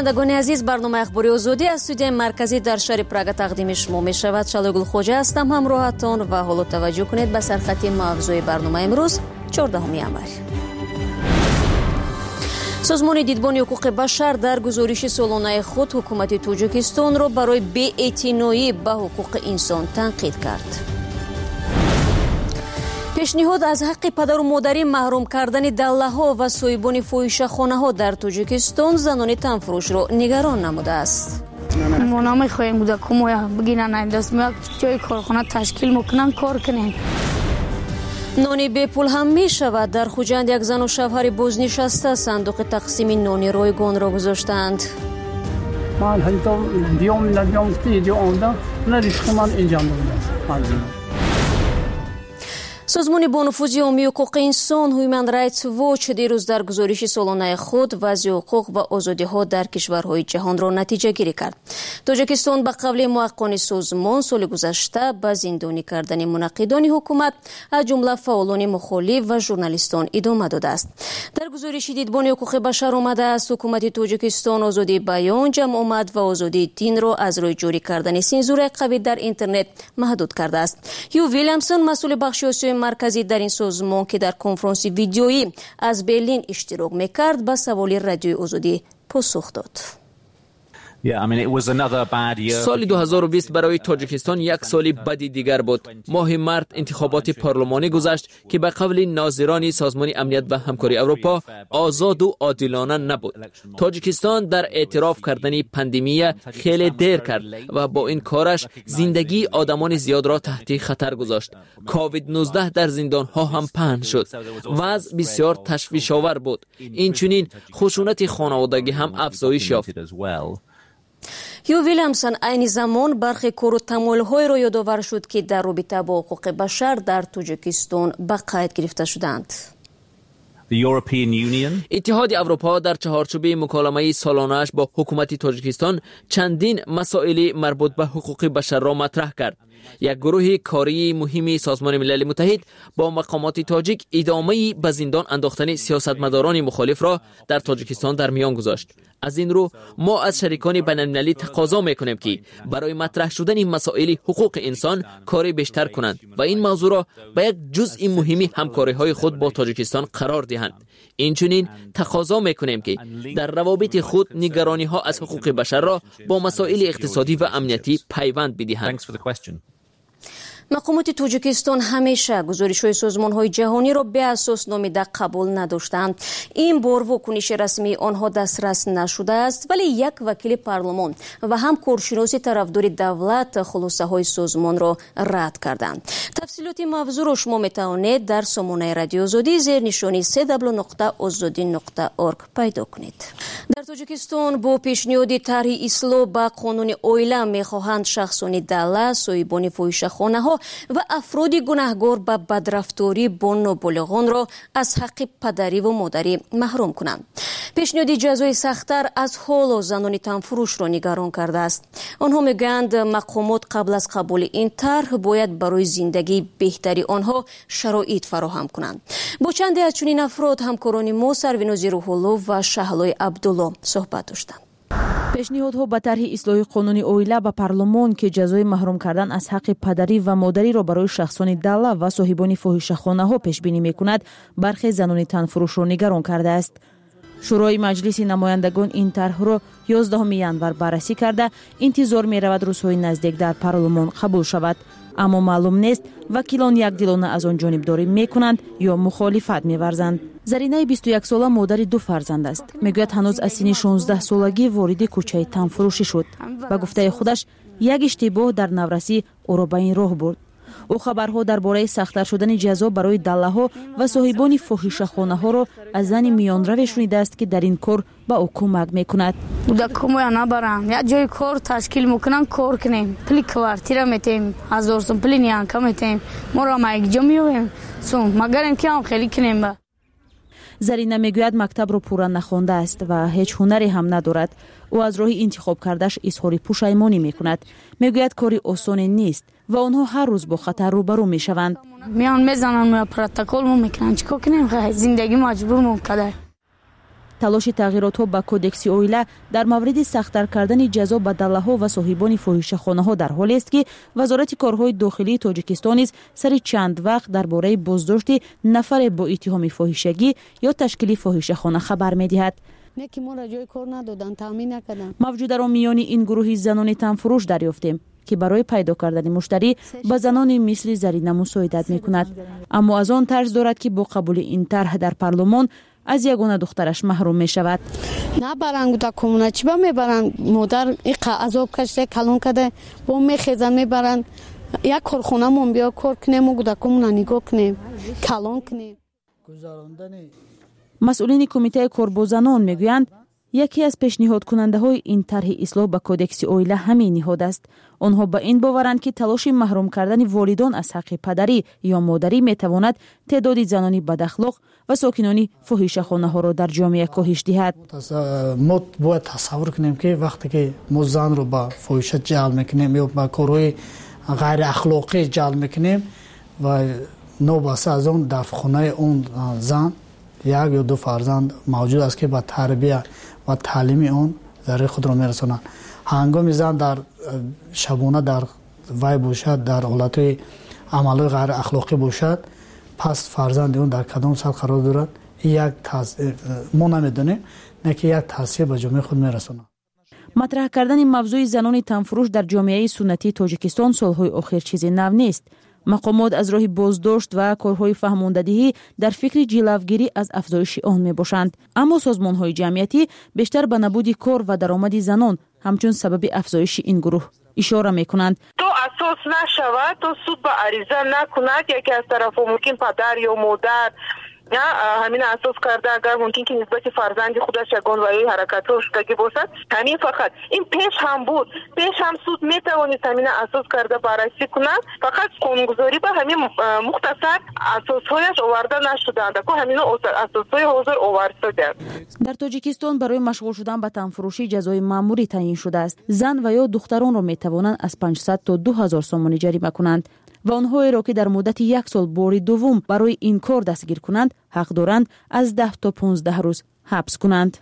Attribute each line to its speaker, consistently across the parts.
Speaker 1: شنوندگان عزیز، برنامه اخباری آزادی از استودیوی مرکزی در شهر پراگ تقدیم شما می شود. شالگل خوجه هستم همراهتان و حالا توجه کنید به سرخط موضوع برنامه امروز 14 январ. سازمان دیدبان حقوق بشر در گزارش سالانه خود حکومت تاجیکستان را برای بی‌اعتنایی به حقوق انسان تنقید کرد. پیشنهاد از حق پدر و مادری محروم کردن دله‌ها و صاحبان فاحشه‌خانه‌ها در تاجیکستان زنان تنفروش را نگران نموده است.
Speaker 2: ما نمی‌خواهیم بوده کمویا بگیرن دست میاد جای کارخانه تشکیل میکنن کار کنن.
Speaker 1: نان بی پول هم می شود. در خوجند یک زن و شوهر بازنشسته صندوق تقسیم نان رایگان را گذاشتند.
Speaker 3: من حتی دیام تیجی آمده نریش من اینجا بودم.
Speaker 1: سازمان با نفوذ عامی حقوق انسان هیومن رایتس واچ دیروز در گزارش سالانه خود وضع حقوق و آزادی‌ها در کشورهای جهان را نتیجه گیری کرد. تاجیکستان به قول محققان سازمان سال گذشته به زندانی کردن منقدان حکومت از جمله فعالان مخالف و ژورنالیستان ادامه داده است. در گزارش دیدبان حقوق بشر آمده است حکومت تاجیکستان آزادی بیان، جمع آمد و آزادی دین را از روی جاری کردن سانسور قوی در اینترنت محدود کرده است. هیو ویلیامسون مسئول بخش آسیای مرکزی در این سازمان که در کنفرانس ویدیویی از برلین اشتراک می‌کرد به سوال رادیوی آزادی پاسخ داد.
Speaker 4: سال 2020 برای تاجیکستان یک سال بدی دیگر بود. ماه مارس انتخابات پارلمانی گذشت که به قول ناظران سازمان امنیت و همکاری اروپا آزاد و عادلانه نبود. تاجیکستان در اعتراف کردن پاندمی خیلی دیر کرد و با این کارش زندگی آدمان زیاد را تحت خطر گذاشت. کووید 19 در زندان ها هم پهن شد. وضع بسیار تشویش آور بود. اینچنین خشونت خانوادگی هم افزایش یافت.
Speaker 1: هیو ویلیامسون این زمان برخی کار و تمایل‌های را یادآور شد که در رابطه با حقوق بشر در تاجیکستان به قید گرفته شدند.
Speaker 4: اتحاد اروپا در چهارچوب مکالمه سالانه‌اش با حکومت تاجیکستان چندین مسائل مربوط به حقوق بشر را مطرح کرد. یک گروه کاری مهمی سازمان ملل متحد با مقامات تاجیک ادامه به زندان انداختن سیاستمداران مخالف را در تاجیکستان در میان گذاشت. از این رو ما از شریکان بین‌المللی تقاضا میکنیم که برای مطرح شدن مسائل حقوق انسان کاری بیشتر کنند و این موضوع را به یک جزء مهمی همکاری‌های خود با تاجیکستان قرار دهند. اینچنین تقاضا میکنیم که در روابط خود نگرانی‌ها از حقوق بشر را با مسائل اقتصادی و امنیتی پیوند بدهند.
Speaker 1: مقامات تاجیکستان همیشه گزارش‌های سازمان‌های جهانی را به اساس نامیده قبول نداشتند. این بار واکنش رسمی آنها دسترس نشده است، ولی یک وکیل پارلمان و هم کارشناس طرفدار دولت خلاصه‌های سازمان را رد کردند. تفصیلات موضوع را شما می‌توانید در سامانه رادیو آزادی زیر نشانی www.azadi.org پیدا کنید. در تاجیکستان با پیشنهاد طرح اصلاح به قانون اویلا می‌خواهند شخصان دله، صاحبان فاحشه‌خانه‌ها و افراد گناهکار به بدرفتاری با نابالغان را از حق پدری و مادری محروم کنند. پیشنهاد جزای سخت‌تر از حال زنان تنفروش را نگران کرده است. آنها میگویند مقامات قبل از قبول این طرح باید برای زندگی بهتری آنها شرایط فراهم کنند. با چندی از چنین افراد همکاران ما سرویناز روح‌الله و شهلای عبدالله صحبت داشتند.
Speaker 5: پیشنهادها به طرح اصلاح قانون اویلا به پارلمان که جزای محروم کردن از حق پدری و مادری را برای شخصان دله و صاحبان فاحشه‌خانه‌ها پیش بینی می‌کند، برخی زنان تنفروش را نگران کرده است. شورای مجلس نمایندگان این طرح را 11 январ بررسی کرده انتظار می‌رود روزهای نزدیک در پارلمان قبول شود. اما معلوم نیست وکیلان یکدلانه از آن جانبداری میکنند یا مخالفت می‌ورزند. زرینه 21 ساله مادر 2 فرزند است. میگوید هنوز از سن 16 سالگی وارد کوچه تنفروشی شد. با گفته خودش یک اشتباه در نورسی او را به این راه برد. او خبرها درباره سخت‌تر شدن جزا برای دله‌ها و صاحبان فاحشه‌خانه‌ها را از زن میانرو شنیده است که در این کار با او کمک میکند.
Speaker 2: کمویا نبرم یک جای کار تشکیل میکنن کار کنیم پلی کوارتیر میتیم 1000 سوم پلی نیانکا میتیم ما را ما یک جا میویم سوم مگر اینکه هم خیلی کنیم. با
Speaker 5: زرینه میگوید مکتب را پورا نخوانده است و هیچ هنری هم ندارد. او از راه انتخاب کردش اظهار پشیمانی میکند. میگوید کاری آسان نیست و آنها هر روز با خطر روبرو میشوند.
Speaker 2: میان میزنن ما پروتکل میکنن چیکار کنیم زندگی مجبور مون کرده.
Speaker 5: талоши тағйиротҳо ба кодекси оила дар мавриди сахттар кардани ҷазо ба даллаҳо ва соҳибони фоҳишахонаҳо дар ҳолест ки вазорати корҳои дохилии Тоҷикистон низ сари чанд вақт дар бораи боздошти нафаре бо иттиҳоми фоҳишагӣ ё ташкили фоҳишахона хабар медиҳад. мавҷударо миёни ин гурӯҳи занони танфурӯш дарёфтем ки барои пайдо кардани муштарӣ ба занони мисли Зарина мусоидат мекунад, аммо аз он тарз дорад ки бо қабули ин тарҳ дар парлумон аз ягона духтараш маҳрум мешавад.
Speaker 2: набаранд гута комуна чӣ ба мебаранд модар иқа азоб кашида калон када бо мехезанд мебаранд як корхонамон биё кор кунему гута комуна нигоҳ кунем калон кунем.
Speaker 5: масъулини кумитаи корбозанон мегӯянд яке аз пешниҳодкунандаҳои ин тарҳи ислоҳ ба кодекси оила ҳамин ниҳод аст. онҳо ба ин боваранд ки талоши маҳрум кардани волидон аз ҳаққи падарӣ ё модарӣ метавонад теъдоди занони бадахлоқ ва сокинони фоҳишахонаҳоро дар ҷомеа коҳиш диҳад.
Speaker 6: мо бояд тасаввур кунем ки вақте ки мо занро ба фоҳиша ҷалб мекунем ё ба корҳои ғайриахлоқӣ ҷалб мекунем ва нобаста аз он дар хонаи он зан як ё ду фарзанд мавҷуд аст ки ба тарбия ва таълими он зарари худро мерасонанд. ҳангоми зан дар шабона дар вай бошад, дар ҳолатҳои амалҳои ғайриахлоқӣ бошад, пас фарзанди он дар кадом сатҳ қарор дорад, мо намедонем, не ки як таъсир ба ҷомеаи худ мерасонад.
Speaker 5: матраҳ кардани мавзӯи занони танфурӯш дар ҷомеаи суннатии Тоҷикистон солҳои охир чизи нав нест. мақомот аз роҳи боздошт ва корҳои фаҳмондадиҳӣ дар фикри ҷилавгирӣ аз афзоиши он мебошанд, аммо созмонҳои ҷамъиятӣ бештар ба набуди кор ва даромади занон ҳамчун сабаби афзоиши ин гурӯҳ ишора мекунанд.
Speaker 7: то асос нашавад, то суд ба ариза накунад, яке аз тарафҳо мумкин падар ё модар ҳамин асос карда агар мумкин ки нисбати фарзанди худаш ягон ваёи ҳаракатҳо шудагӣ бошад, ҳамин фақат ин пеш ҳам буд, пеш ҳам суд метавонист ҳамина асос карда баррасӣ кунад, фақат қонунгузорӣ ба ҳамин мухтасар асосҳояш оварда нашуданд, ко ҳамина асосҳои ҳозир овардсоданд.
Speaker 5: дар Тоҷикистон барои машғул шудан ба танфурӯшӣ ҷазои маъмурӣ таъин шудааст. зан ва ё духтаронро метавонанд аз 500 то 2000 сомонӣ ҷарима кунанд ва онҳоеро ки дар муддати 1 сол бори дуввум барои ин кор дастгир кунанд, ҳақ доранд аз 10 то 15 рӯз ҳабс кунанд.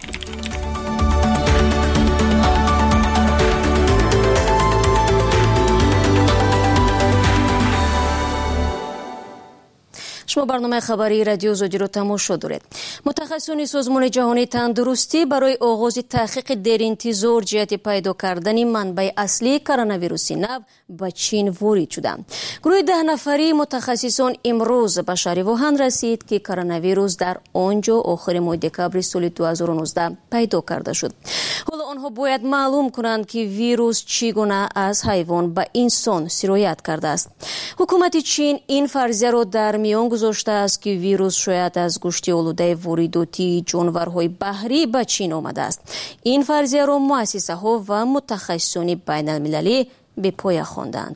Speaker 1: шумо барномаи хабарии радиои Озодиро тамошо доред. мутахассисони созмони ҷаҳонии тандурустӣ барои оғози таҳқиқи деринтизор ҷиҳати пайдо кардани манбаи аслии коронавируси нав ба Чин ворид шуданд. гурӯҳи 10 нафарии мутахассисон имрӯз ба шаҳри Вуҳан расид ки коронавирус дар он ҷо охири моҳи декабри соли 2019 пайдо карда шуд. ҳоло онҳо бояд маълум кунанд ки вирус чӣ гуна аз ҳайвон ба инсон сироят кардааст. ҳукумати Чин ин фарзияро дар миён гузоштааст ки вирус шояд аз гӯшти олудаи воридотии ҷонварҳои баҳрӣ ба Чин омадааст. ин фарзияро муассисаҳо ва мутахассисони байналмилалӣ бепоя хонданд.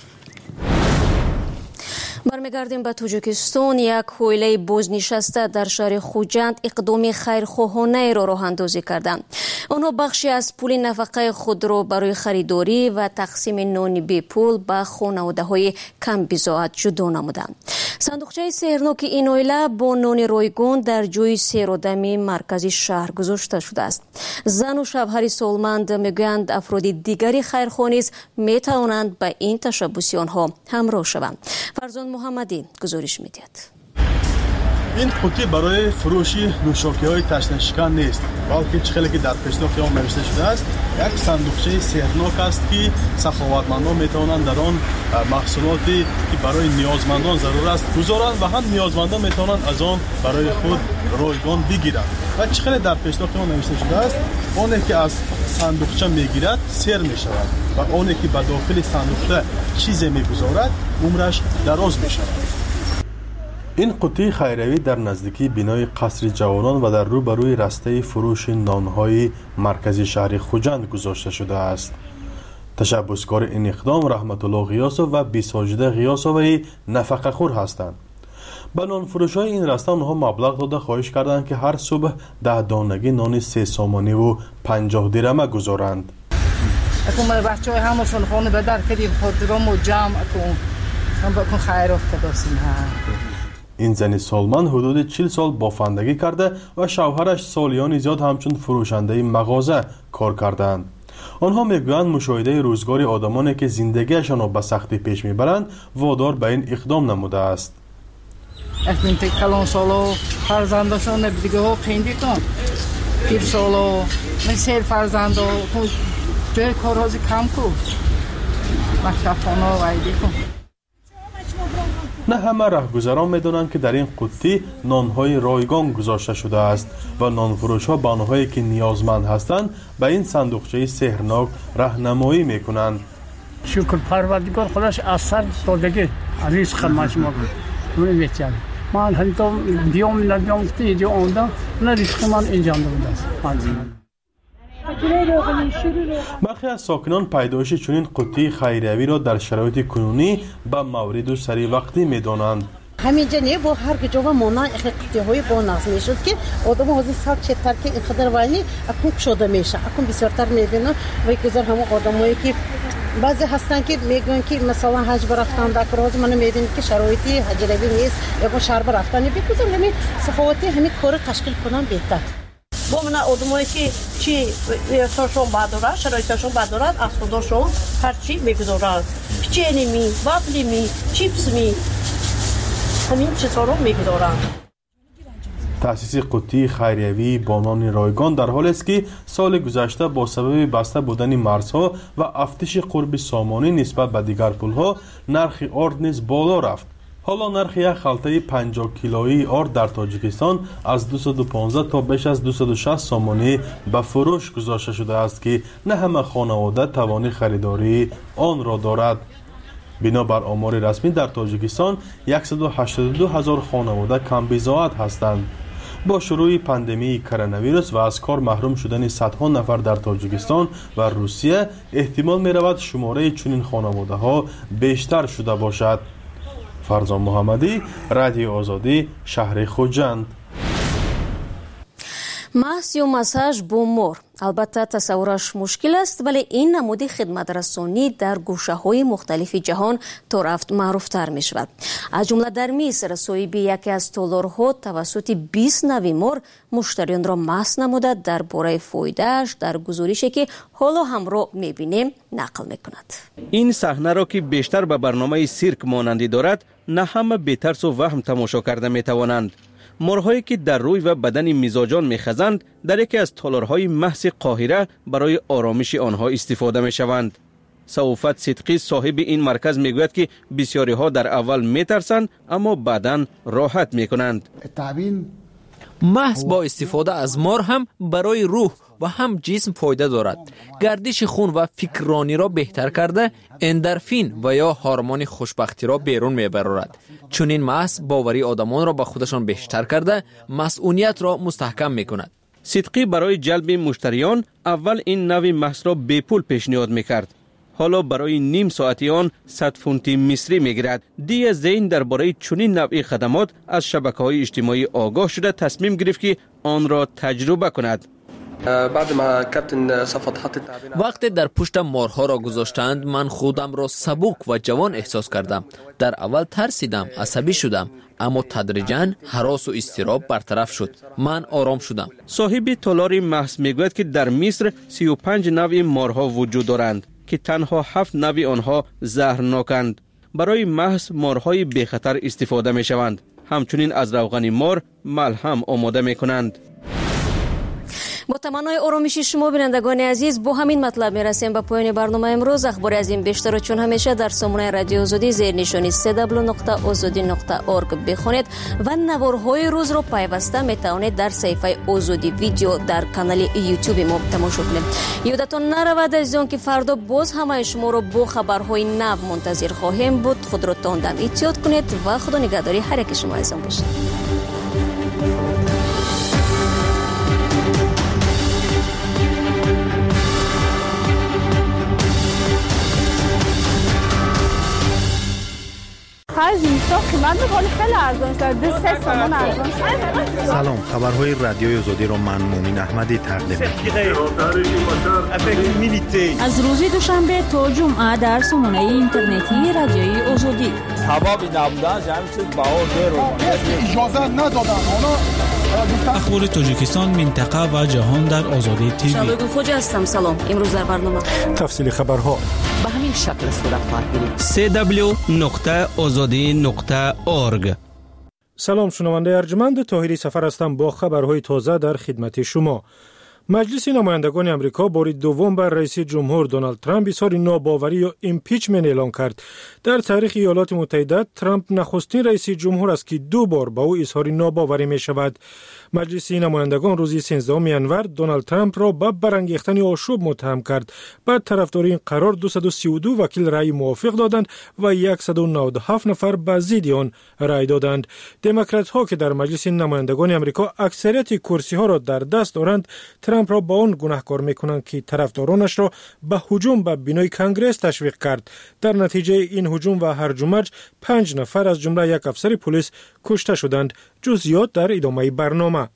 Speaker 1: бармегардем ба Тоҷикистон. як ҳоилаи бознишаста дар шаҳри Хуҷанд иқдоми хайрхоҳонаеро роҳандозӣ карданд. онҳо бахше аз пули нафақаи худро барои харидорӣ ва тақсими нони бепул ба хонаводаҳои камбизоат ҷудо намуданд. сандуқчаи сеҳрноки ин оила бо нони ройгон дар ҷои серодами маркази шаҳр гузошта шудааст. зану шавҳари солманд мегӯянд афроди дигари хайрхоҳ низ метавонанд ба ин ташаббуси онҳо ҳамроҳ шаванд. фарзон муҳаммадӣ гузориш медиҳад.
Speaker 8: ин қуттӣ барои фурӯши нӯшокиҳои ташнашикан нест, балки чихеле ки дар пешноки он навишта шудааст, як сандуқчаи сеҳрнок аст ки саховатмандон метавонанд дар он маҳсулоте ки барои ниёзмандон зарур аст гузоранд ва ҳам ниёзмандон метавонанд аз он барои худ ройгон бигиранд. ва чихеле дар пешноки он навишта шудааст, оне ки аз сандуқча мегирад сер мешавад ва оне ки ба дохили сандуқча чизе мегузорад умраш дароз мешавад. ин қуттии хайравӣ дар наздикии бинои қасри ҷавонон ва дар рӯбарӯи растаи фурӯши нонҳои маркази шаҳри Хуҷанд гузошта шудааст. ташаббускори ин иқдом Раҳматулло Ғиёсов ва Бисоҷида Ғиёсоваи нафақахӯр ҳастанд. ба нонфурӯшҳои ин раста онҳо маблағ дода хоҳиш карданд ки ҳар субҳ 10 донагӣ нони 3 сомониву 50 дирама гузоранд.
Speaker 9: бачаҳои ҳамашон хонавода кардем хотирому ҷамъ кун. هم بکن خیرات کداسیم ها
Speaker 8: این زن سالمن حدود 40 سال بافندگی کرده و شوهرش سالیانی زیاد همچون فروشنده مغازه کار کردند. آنها میگویند مشاهده روزگار آدمانی که زندگیشان را به سختی پیش میبرند وادار به این اقدام نموده است.
Speaker 9: اکنون کلان سالو فرزندشان دیگه ها خیلی کن پیر سالو مثل فرزند جای کارهازی کم کن مکتفانا و ایدی کن.
Speaker 8: نه همه رهگذران میدونند که در این قوطی نانهای رایگان گذاشته شده است و نانفروش ها به آنهایی که نیازمند هستند به این صندوقچه سحرناک راهنمایی میکنند.
Speaker 3: شکر پروردگار خداش اثر دادگی رزق ما شما بود میچن من حتی دیوم تیجو اوندا نه رزق من انجام داده است.
Speaker 8: برخی از ساکنان پیدایش چنین قوطی خیریوی را در شرایط کنونی به مورد و سری وقتی میدانند.
Speaker 10: همینجا نه با هر جا مونا قوطی های با ناز میشد که آدم ها سال چتر که این خدر وانی اكون شده میشه اكون بسیارتر میبینن و گذر همه آدمایی که بعضی هستن که میگن که مثلا حج برفتن در روز من میبینم که شرایطی حجروی نیست یا شهر برفتن بگذار همین سخاوتی همین کار تشکیل کنن بهتر. با من آدمایی که چی احساسشون بداره شرایطشون بداره از خودشون هر چی میگذارن پیچنی می وافلی می چیپس می همین چیزا رو میگذارن.
Speaker 8: تأسیس قوطی خیریوی با نان رایگان در حالی است که سال گذشته با سبب بسته بودن مرزها و افزایش قرب سامانی نسبت به دیگر پولها نرخ آرد نیز بالا رفت. حالا نرخ یک خلطه 50 کیلویی آرد در تاجیکستان از 215 تا بیش از 260 سامانی به فروش گذاشته شده است که نه همه خانواده توان خریداری آن را دارد. بنابر آمار رسمی در تاجیکستان 182,000 خانواده کم بضاعت هستند. با شروع پاندمی کرونا ویروس و از کار محروم شدن صدها نفر در تاجیکستان و روسیه احتمال می رود شماره چنین خانواده ها بیشتر شده باشد. فرزان محمدی، رادیو آزادی، شهر خوجند.
Speaker 1: محض یا مساج با مور البته تصورش مشکل است ولی این نمود خدمت رسانی در گوشه های مختلف جهان تا رفت معروفتر می شود. از جمله در مصر صاحب یکی از تالارها توسط 20 نوع مور مشتریان را مست نموده درباره فایده‌اش در گزارشی که حالا همراه می بینیم نقل می کند.
Speaker 11: این صحنه را که بیشتر به برنامه سیرک مانندی دارد نه همه بی ترس و وهم تماشا کرده می توانند. مورهایی که در روی و بدن میزاجان میخزند در یکی از تالارهای محض قاهره برای آرامش آنها استفاده میشوند. صوفت صدقی صاحب این مرکز میگوید که بسیاری ها در اول میترسند اما بعداً راحت میکنند.
Speaker 4: محض با استفاده از مار هم برای روح و هم جسم فایده دارد. گردش خون و فکرانی را بهتر کرده اندورفین و یا هورمون خوشبختی را بیرون میبرد. چون این محض باوری آدمان را به خودشان بیشتر کرده مسئولیت را مستحکم میکند.
Speaker 11: صدقی برای جلب مشتریان اول این نوع محض را بی پول پیشنهاد میکرد. حالا برای نیم ساعتی آن 100 فونت مصری میگیرد. دیگه زین درباره چنین نوع خدمات از شبکه‌های اجتماعی آگاه شده تصمیم گرفت که آن را تجربه کند.
Speaker 4: وقتی در پشت مارها را گذاشتند من خودم را سبک و جوان احساس کردم. در اول ترسیدم، عصبی شدم، اما تدریجاً هراس و اضطراب برطرف شد. من آرام شدم.
Speaker 11: صاحب تالار محض میگوید که در مصر 35 نوع مارها وجود دارند که تنها 7 نوع آنها زهرناکند. برای محض مارهای بی خطر استفاده می شوند. همچنین از روغن مار ملهم آماده می کنند.
Speaker 1: با تمنای آرامش شما بینندگان عزیز با همین مطلب می رسیم به پایان برنامه امروز. اخبار از این بیشتر چون همیشه در سامانه رادیو آزادی زیر نشانی www.azadi.org بخونید و نوارهای روز رو پیوسته می توانید در صفحه آزادی ویدیو در کانال یوتیوب ما تماشا کنید. یادتان نرود عزیزان که فردا باز همه شما رو با خبرهای نو منتظر خواهیم بود. خود را تاندم احتیاط کنید و خدا نگهداری هر یک شما عزیزان باشید.
Speaker 12: خرج اینستا قیمت می‌کنه خیلی ارزان شده 3 تومان ارزان شده.
Speaker 13: سلام، خبرهای رادیوی آزادی را من مومن احمدی تقدیم می‌کنم.
Speaker 5: از روز دوشنبه تا جمعه در سامانه اینترنتی رادیوی آزادی.
Speaker 14: حبابی نبودن همین چیز باور رو اجازه ندادن.
Speaker 15: اخبار تاجیکستان، منطقه و جهان در آزادی تیوی.
Speaker 1: شبگون خوجا هستم. سلام. امروز در برنامه
Speaker 13: تفصیل خبرها
Speaker 16: به همین شکل صورت خواهد گرفت.
Speaker 17: www.azadi.org.
Speaker 18: سلام شنونده ارجمند، طاهری سفر هستم با خبرهای تازه در خدمت شما. مجلس نمایندگان امریکا بار دوم بر رئیس جمهور دونالد ترامپ اظهار ناباوری یا ایمپیچمنت اعلان کرد. در تاریخ ایالات متحده ترامپ نخستین رئیس جمهور است که 2 بار با او اظهار ناباوری می شود. مجلس نمایندگان روز 13 ژانویه دونالد ترامپ را به برانگیختن آشوب متهم کرد. بعد طرفدار این قرار 232 وکیل رأی موافق دادند و 197 نفر به ضد آن رأی دادند. دموکرات ها که در مجلس نمایندگان امریکا اکثریت کرسی ها را در دست دارند، ترامپ را با آن گناهکار می‌کنند که طرفدارانش را به هجوم به بینای کنگره تشویق کرد. در نتیجه این هجوم و هرج و مرج 5 نفر از جمله یک افسر پلیس کشته شدند. جزئیات در ادامه برنامه.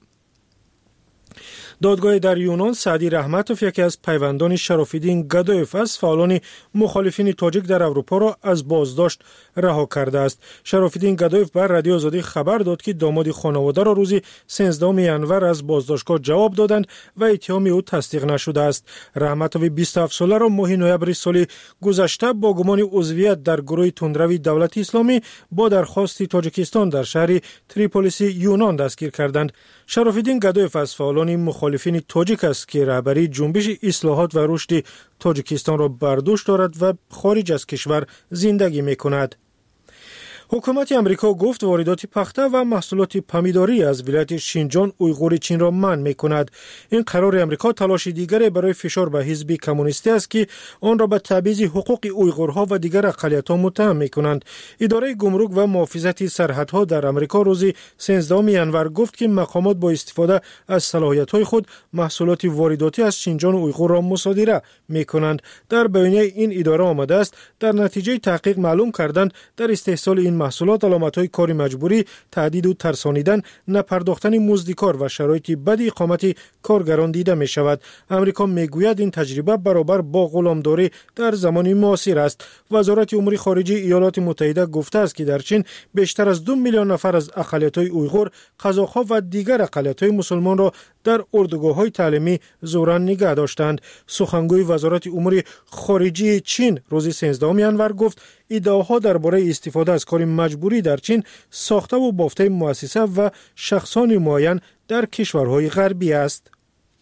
Speaker 18: دادگاه در یونان سعدی رحمتوف، یکی از پیوندان شراف‌الدین گدایف از فعالان مخالفین تاجیک در اروپا را از بازداشت رها کرده است. شراف‌الدین گدایف بر رادیو آزادی خبر داد که داماد خانواده را روز 13 ژانویه از بازداشتگاه جواب دادند و اتهام او تصدیق نشده است. رحمتوف 27 ساله را ماه نوامبر سال گذشته با گمان عضویت در گروه تندروی دولت اسلامی با درخواست تاجیکستان در شهر تریپولیس یونان دستگیر کردند. شراف‌الدین گدایف از فعالان مخالفین تاجیک است که رهبری جنبش اصلاحات و رشد تاجیکستان را بر دوش دارد و خارج از کشور زندگی می‌کند. حکومت امریکا گفت واردات پخته و محصولات پمیداری از ولایت شینجان اویغور چین را منع می‌کند. این قرار امریکا تلاش دیگری برای فشار به حزب کمونیستی است که آن را به تبعیض حقوق اویغورها و دیگر اقلیت‌ها متهم می‌کنند. اداره گمرک و محافظت سرحدها در امریکا روز 13 ژانویه گفت که مقامات با استفاده از صلاحیت‌های خود محصولات وارداتی از شینجان اویغور را مصادره می‌کنند. در بیانیه این اداره آمده است در نتیجه تحقیق معلوم کردند در استحصال این محصولات علامت‌های کار مجبوری، تهدید و ترسانیدن، نپرداختن مزد کار و شرایط بد اقامت کارگران دیده می شود. امریکا میگوید این تجربه برابر با غلامداری در زمان معاصر است. وزارت امور خارجه ایالات متحده گفته است که در چین بیشتر از 2 میلیون نفر از اقلیت‌های اویغور، قزاق‌ها و دیگر اقلیت‌های مسلمان را در اردوگاه‌های تعلیمی زورا نگه داشتند. سخنگوی وزارت امور خارجه چین روز 13 ژانویه گفت ادعاها درباره استفاده از کار مجبوری در چین ساخته و بافته مؤسسه و شخصان معین در کشورهای غربی است.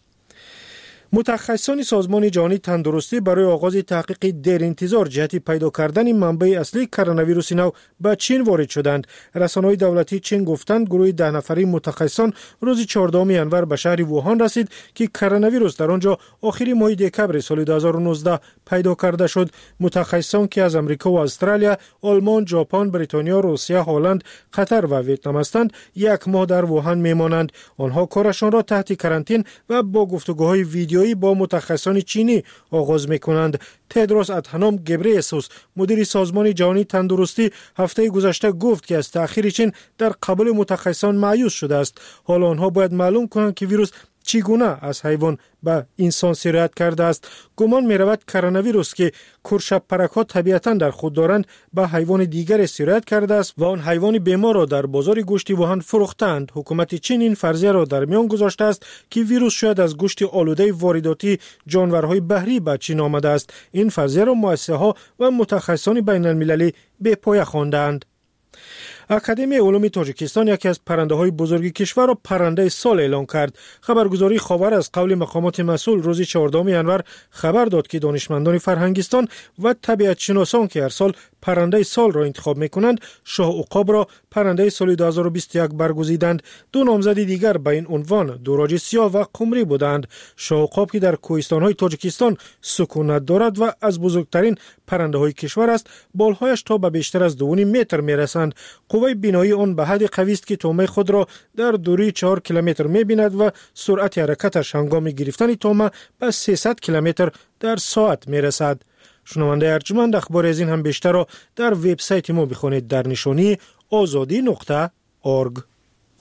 Speaker 18: متخصصان سازمان جهانی تندرستی برای آغاز تحقیق دیر انتظار جهت پیدا کردن منبع اصلی کرونا ویروس نو به چین وارد شدند. رسانه‌های دولتی چین گفتند گروه 10 نفری متخصصان روز 14 ژانویه به شهر ووهان رسید که کرونا ویروس در آنجا آخر ماه دکبر سال 2019 پیدا کرده شد. متخصصان که از امریکا و استرالیا، آلمان، ژاپن، بریتانیا، روسیه، هلند، قطر و ویتنام هستند، 1 ماه در ووهان میمانند. آنها کارشان را تحت کرانتین و با گفتگوهای ویدیویی با متخصصان چینی آغاز می‌کنند. تدروس ادهانوم گبریسوس، مدیر سازمان جهانی تندرستی، هفته گذشته گفت که از تأخیر چین در قبول متخصصان مایوس شده است. حالا آنها باید معلوم کنند که ویروس چگونه از حیوان به انسان سرایت کرده است. گمان می رود کرونا ویروس که کرشپرک‌ها طبیعتاً در خود دارند به حیوان دیگر سرایت کرده است و آن حیوان بیمار را در بازار گوشت ووهان فروختند. حکومت چین این فرضیه را در میان گذاشته است که ویروس شاید از گوشت آلوده وارداتی جانورهای بحری به چین آمده است. این فرضیه را مؤسسه‌ها و متخصصان بین‌المللی به پایه خواندند. اکادمی علوم تاجیکستان یکی از پرنده‌های بزرگ کشور را پرنده سال اعلام کرد. خبرگزاری خاور از قول مقامات مسئول روز 14 ژانویه خبر داد که دانشمندان فرهنگستان و طبیعت شناسان که هر سال پرنده سال را انتخاب می‌کنند، شاه عقاب را پرنده سال 2021 برگزیدند. 2 نامزد دیگر به این عنوان دوراج سیاه و قمری بودند. شاه عقاب که در کوهستان‌های تاجیکستان سکونت دارد و از بزرگترین پرنده‌های کشور است، بالهایش تا به بیشتر از 2.5 متر می‌رسند. قوه بینایی آن به حد قوی است که طعمه خود را در دوری 4 کیلومتر می‌بیند و سرعت حرکتش هنگام گرفتن طعمه به 300 کیلومتر در ساعت می‌رسد. شنونده ارجمند اخبار از این هم بیشتر را در وبسایت ما بخوانید در نشانی azadi.org.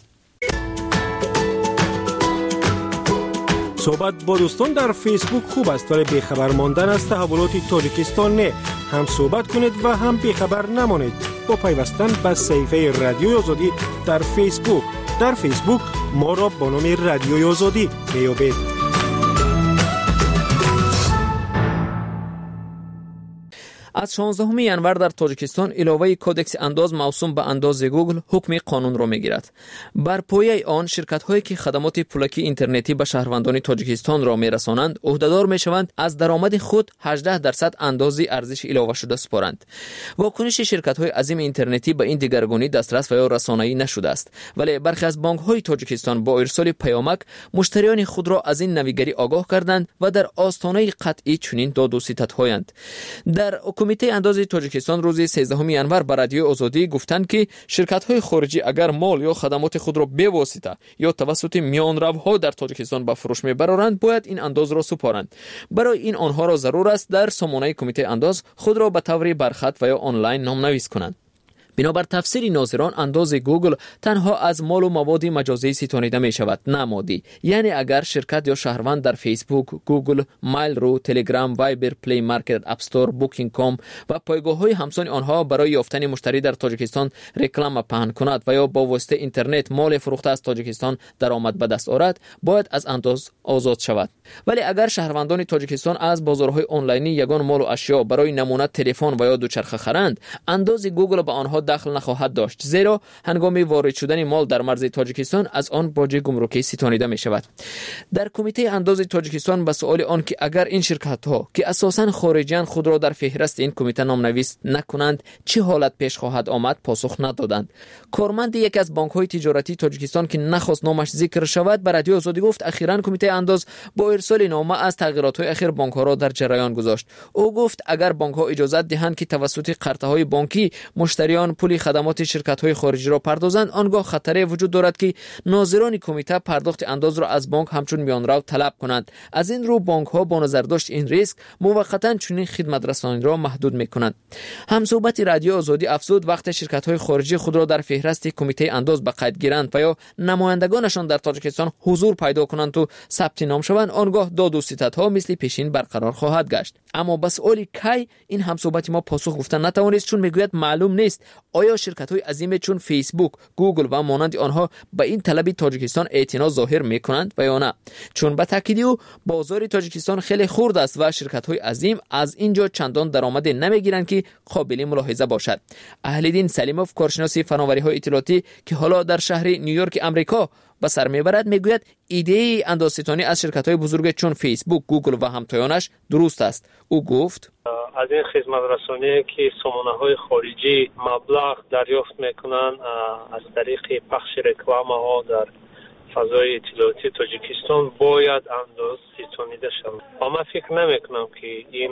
Speaker 18: صحبت با دوستان در فیسبوک خوب است ولی بیخبر ماندن از تحولات تاجیکستان نه. هم صحبت کنید و هم بیخبر نمانید با پیوستن به صفحه رادیوی آزادی در فیسبوک. در فیسبوک ما را با نام رادیوی آزادی میابید.
Speaker 4: از 16 ینور در تاجیکستان علاوه کدکس انداز موسوم به انداز گوگل حکم قانون را میگیرد. بر پایه آن شرکت‌هایی که خدمات پولکی اینترنتی به شهروندان تاجیکستان را میرسانند عهدهدار میشوند از درآمد خود 18% اندازی ارزش علاوه شده سپارند. واکنش شرکت‌های عظیم اینترنتی به این دگرگونی دسترس و یا رسانه‌ای نشده است، ولی برخی از بانک‌های تاجیکستان با ارسال پیامک مشتریان خود را از این نویگری آگاه کردند و در آستانه قطعی چنین داد و ستدهایند. در کمیته انداز تاجیکستان روز 13 ینور به رادیو آزادی گفتند که شرکت‌های خارجی اگر مال یا خدمات خود را به واسطه یا توسط میانروها در تاجیکستان به فروش میبرند باید این انداز را سپارند. برای این آنها را ضرور است در سامانه کمیته انداز خود را به طور برخط و یا آنلاین نامنویس کنند. بنابر تفسیر ناظران انداز گوگل تنها از مال و مواد مجازی ستانیده می شود نه مادی. یعنی اگر شرکت یا شهروند در فیسبوک، گوگل، مایل رو، تلگرام، وایبر، پلی مارکت، اپ استور، بوکینگ کام و پایگاه‌های همسان آنها برای یافتن مشتری در تاجیکستان رکلام پهن کند و یا با واسطه اینترنت مال فروخته از تاجیکستان درآمد به دست آورد باید از انداز آزاد شود. ولی اگر شهروندان تاجیکستان از بازارهای آنلاینی یگان مال و اشیا برای نمونه تلفن و یا دوچرخه خرند انداز گوگل به آنها دخل نخواهد داشت، زیرا هنگام وارد شدن مال در مرز تاجیکستان از آن باج گمرکی ستانیده می شود. در کمیته انداز تاجیکستان به سوال آن که اگر این شرکت ها که اساساً خارجیان خود را در فهرست این کمیته نامنویس نکنند چه حالت پیش خواهد آمد پاسخ ندادند. کارمند یکی از بانک های تجارتی تاجیکستان که نخواست نامش ذکر شود به رادیو آزادی گفت اخیراً کمیته انداز با ارسال نامه از تغییرات های اخیر بانک ها را در جریان گذاشت. او گفت اگر بانک ها اجازه دهند که توسط قرضه های بانکی مشتریان پول خدمات شرکت‌های خارجی را پردازند آنگاه خطری وجود دارد که ناظران کمیته پرداخت انداز را از بانک همچون میانرو طلب کنند. از این رو بانک‌ها با نظر داشت این ریسک موقتاً چنین خدمت رسانی را محدود می‌کنند. همصحبت رادیو آزادی افزود وقت شرکت‌های خارجی خود را در فهرست کمیته انداز به قید گیرند و یا نمایندگانشان در تاجیکستان حضور پیدا کنند و ثبت نام شوند آنگاه داد و ستدها مثل پیشین برقرار خواهد گشت. اما به سؤال کی این همصحبت ما پاسخ گفتن نتوانست چون میگوید معلوم نیست آیا شرکت‌های عظیم چون فیسبوک، گوگل و مانند آنها به این طلب تاجیکستان اعتنا ظاهر می‌کنند و یا نه. چون به تاکید او بازار تاجیکستان خیلی خرد است و شرکت‌های عظیم از اینجا چندان درآمد نمی‌گیرند که قابل ملاحظه باشد. اهل‌دین سلیموف کارشناس فناوری‌های اطلاعاتی که حالا در شهر نیویورک آمریکا به سر میبرد میگوید ایده اندازه‌ستانی از شرکت‌های بزرگ چون فیسبوک، گوگل و همتایانش درست است. او گفت
Speaker 17: از این خدمت رسانی که سامانه‌های خارجی مبلغ دریافت میکنن از طریق پخش رکلام‌ها در فضای اطلاعاتی تاجیکستان باید انداز ستانیده شود. اما فکر نمیکنم که این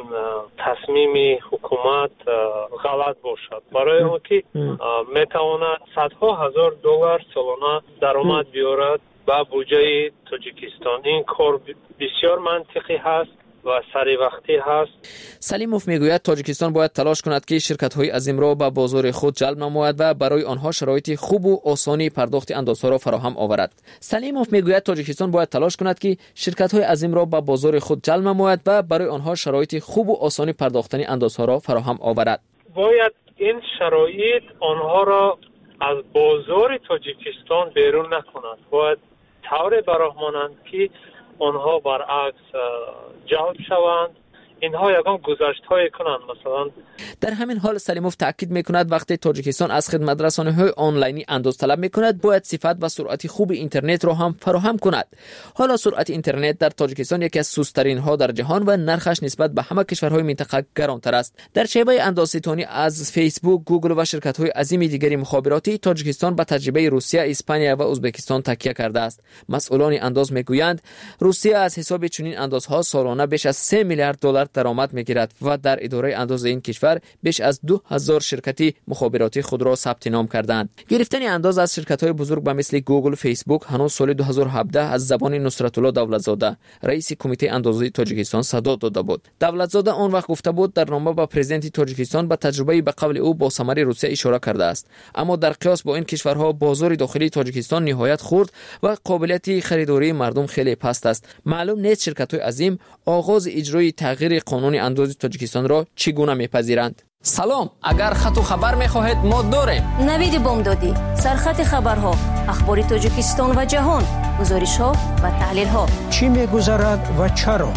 Speaker 17: تصمیم حکومت غلط باشد. برای اون که میتواند صدها هزار دلار سالانه درآمد بیارد به بودجه تاجیکستان. این کار بسیار منطقی هست و سری وقتی هست.
Speaker 4: سلیموف میگوید تاجیکستان باید تلاش کند که شرکت‌های عظیم را به بازار خود جلب نماید و برای آنها شرایط خوب و آسانی پرداخت اندازها را فراهم آورد. سلیموف میگوید تاجیکستان باید تلاش کند که شرکت‌های عظیم را به بازار خود جلب نماید و برای آنها شرایط خوب و آسانی پرداختن اندازها را فراهم آورد.
Speaker 17: باید این شرایط آنها را از بازار تاجیکستان بیرون نکنند. باید طور براهمانند که آنها برعکس جلب شوند. اینها یگان گذشت‌های کنند. مثلا
Speaker 4: در همین حال سلیموف تاکید می‌کند وقتی تاجیکستان از خدمت رسانی‌های آنلاینی انداز طلب می‌کند باید صفت و سرعت خوب اینترنت را هم فراهم کند. حالا سرعت اینترنت در تاجیکستان یکی از سست‌ترین‌ها در جهان و نرخش نسبت به همه کشورهای منطقه گرانتر است. در شیوه اندازه‌ستانی از فیسبوک، گوگل و شرکت‌های عظیم دیگری مخابراتی تاجیکستان به تجربه روسیه، اسپانیا و ازبکستان تکیه کرده است. مسئولان انداز می‌گویند روسیه از حساب چنین اندازها سالانه بیش از 3 میلیارد دلار میلیارد درآمد میگیرد و در اداره انداز این کشور بیش از 2000 شرکت مخابراتی خود را ثبت نام کردند. گرفتن انداز از شرکت‌های بزرگ به مثل گوگل، فیسبوک هنوز سال 2017 از زبان نصرت الله دولتزاده رئیس کمیته اندازه تاجیکستان صدا داده بود. دولتزاده آن وقت گفته بود در نامه به پرزیدنت تاجیکستان به تجربه به قول او با ثمر روسیه اشاره کرده است، اما در قیاس با این کشورها بازار داخلی تاجیکستان نهایت خرد و قابلیت خریداری مردم خیلی پست است. معلوم نیست شرکت‌های عظیم آغاز اجرای تغییر قانون انداز تاجیکستان را چگونه میپذیرند. سلام، اگر خط و خبر میخواهید ما داریم.
Speaker 1: نوید بامدادی، سرخط خبرها، اخبار تاجیکستان و جهان، گزارش‌ها و تحلیل‌ها.
Speaker 19: چی می‌گذرد و چرا؟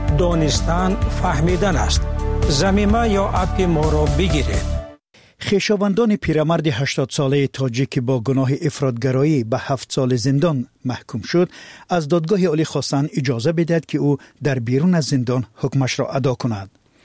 Speaker 19: دانستن فهمیدن است. زمینه یا اپ ما را بگیرید.
Speaker 20: خویشاوندان پیرمرد 80 ساله تاجیک که با گناه افراطگرایی به 7 سال زندان محکوم شد، از دادگاه عالی خواستند اجازه بدهد که او در بیرون از زندان حکمش را ادا کند.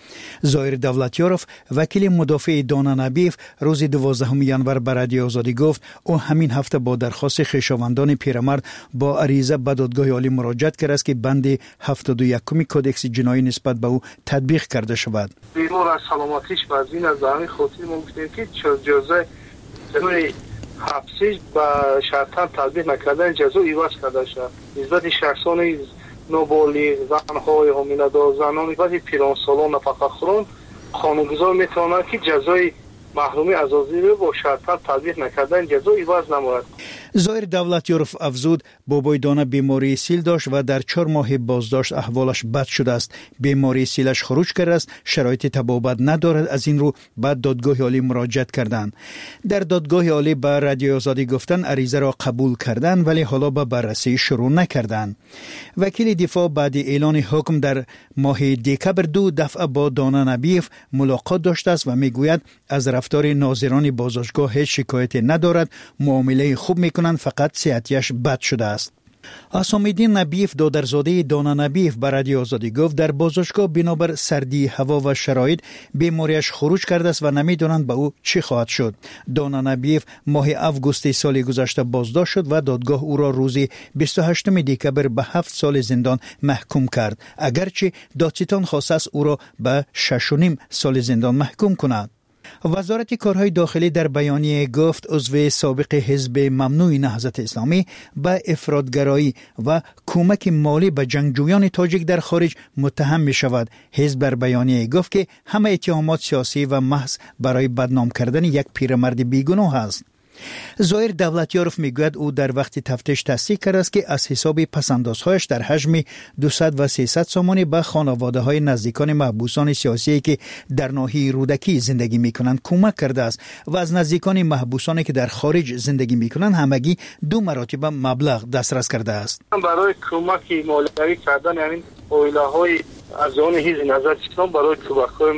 Speaker 20: ظاهر دولتیاروف، وکیل مدافع دانا نبیف، روز 12 ژانویه به رادیو آزادی گفت او همین هفته با درخواست خویشاوندان پیرمرد با عریضه به دادگاه عالی مراجعت کرده است که بند 71 کدکس جنایی نسبت به او تطبیق کرده شود.
Speaker 21: بیمار از سلامتیش وزین از همین خاطر ما گفتیم که جزای جنای حبسش به شرطاً تطبیق نکردن جزا عوض کرده شد. نسبت شخصان نوبالی، زنهای حامله‌دار، زنان بعضی پیرانسالان نفقه‌خوران قانونگذار میتواند که جزای محرومی از آزادی با شرطاً تطبیق نکردن جزا عوض نماید.
Speaker 20: ظاهر دولتیاروف افزود بابای دانا بیماری سیل داشت و در 4 ماه بازداشت احوالش بد شده است. بیماری سیلش خروج کرده است، شرایط تبابت ندارد. از این رو بعد دادگاه عالی مراجعت کردند. در دادگاه عالی به رادیو آزادی گفتن عریضه را قبول کردند ولی حالا به بررسی شروع نکردند. وکیل دفاع بعد اعلان حکم در ماه دکبر 2 دفعه با دانا نبیف ملاقات داشته است و میگوید از رفتار ناظران بازداشتگاه هیچ شکایتی ندارد، معامله خوب میکنند، فقط صحتیش بد شده است. اسام‌الدین نبیف، دادرزاده دانا نبیف، به رادیو آزادی گفت در بازداشتگاه بنابر سردی هوا و شرایط بیماریش خروج کرده است و نمیدونند به او چی خواهد شد. دانا نبیف ماه آگوست سال گذشته بازداشت شد و دادگاه او را روز 28 دکبر به 7 سال زندان محکوم کرد، اگرچه دادستان خواسته است او را به 6.5 سال زندان محکوم کند. وزارت کارهای داخلی در بیانیه گفت عضو سابق حزب ممنوع نهضت اسلامی به افراطگرایی و کمک مالی به جنگجویان تاجیک در خارج متهم می شود. حزب در بیانیه گفت که همه اتهامات سیاسی و محض برای بدنام کردن یک پیرمرد بیگناه است. ظاهر دولتیاروف میگوید او در وقت تفتیش تصدیق کرده است که از حساب پسندازهایش در حجم 200 و 300 سامانی به خانواده های نزدیکان محبوسان سیاسی که در ناحیه رودکی زندگی میکنند کمک کرده است و از نزدیکان محبوسانی که در خارج زندگی میکنند همگی 2 مراتب مبلغ دسترس کرده است.
Speaker 21: برای کمک مالی کردن یعنی اویله های از آن حزب نهضت اسلام برای طبقه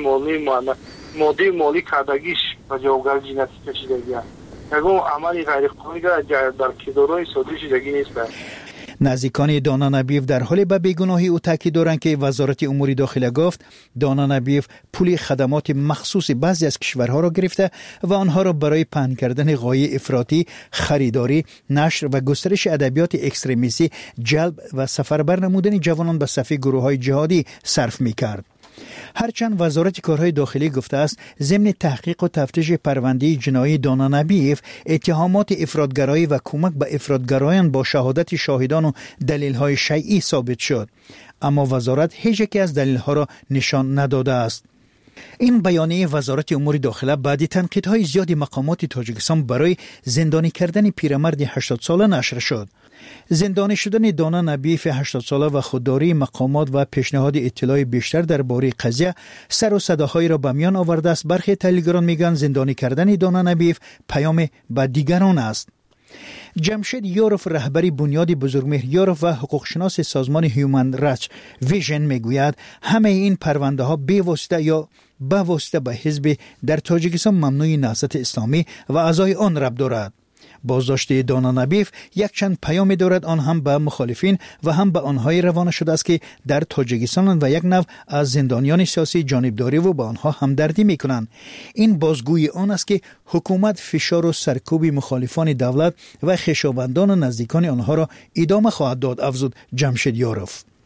Speaker 21: مالی مالی کردگیش و جوابگر جنسی کشیدگی است. اگه عملی غیر قانونی در کدورای صادر شدگی نیست.
Speaker 20: نزدیکان دانا نبیف در حال به بیگناهی او تاکید دارند که وزارت امور داخله گفت دانا نبیف پول خدمات مخصوص بعضی از کشورها را گرفته و آنها را برای پهن کردن غایه افراطی، خریداری، نشر و گسترش ادبیات اکستریمیستی، جلب و سفربر نمودن جوانان به صف گروه‌های جهادی صرف می‌کرد. هرچند وزارت کارهای داخلی گفته است ضمن تحقیق و تفتیش پرونده جنایی دانا نبیف اتهامات افراطگرایی و کمک به افراطگرایان با شهادت شاهدان و دلیل‌های شیعی ثابت شد، اما وزارت هیچ یک از دلیل‌ها را نشان نداده است. این بیانیه وزارت امور داخله بعد تنقیدهای زیادی مقامات تاجیکستان برای زندانی کردن پیرمرد 80 ساله نشر شد. زندانی شدن دانا نبیف 80 ساله و خودداری مقامات و پیشنهاد اطلاع بیشتر درباره قضیه سر و صداهایی را به میان آورده است. برخی تحلیلگران میگن زندانی کردن دانا نبیف پیام به دیگران است. جمشید یاروف، رهبری بنیاد بزرگمهر یاروف و حقوقشناس سازمان هیومن رایتس ویژن میگوید همه این پرونده ها به واسطه یا به واسطه به حزب در تاجیکستان ممنوع نهضت اسلامی و اعضای آن ربط دارد. بازداشت دانا نبیف یک چند پیام دارد، آن هم به مخالفین و هم به آنهای روانه شده است که در تاجیکستان و یک نوع از زندانیان سیاسی جانبداری و با آنها همدردی میکنند. این بازگویی آن است که حکومت فشار و سرکوب مخالفان دولت و خویشاوندان و نزدیکان آنها را ادامه خواهد داد، افزود جمشید یاروف.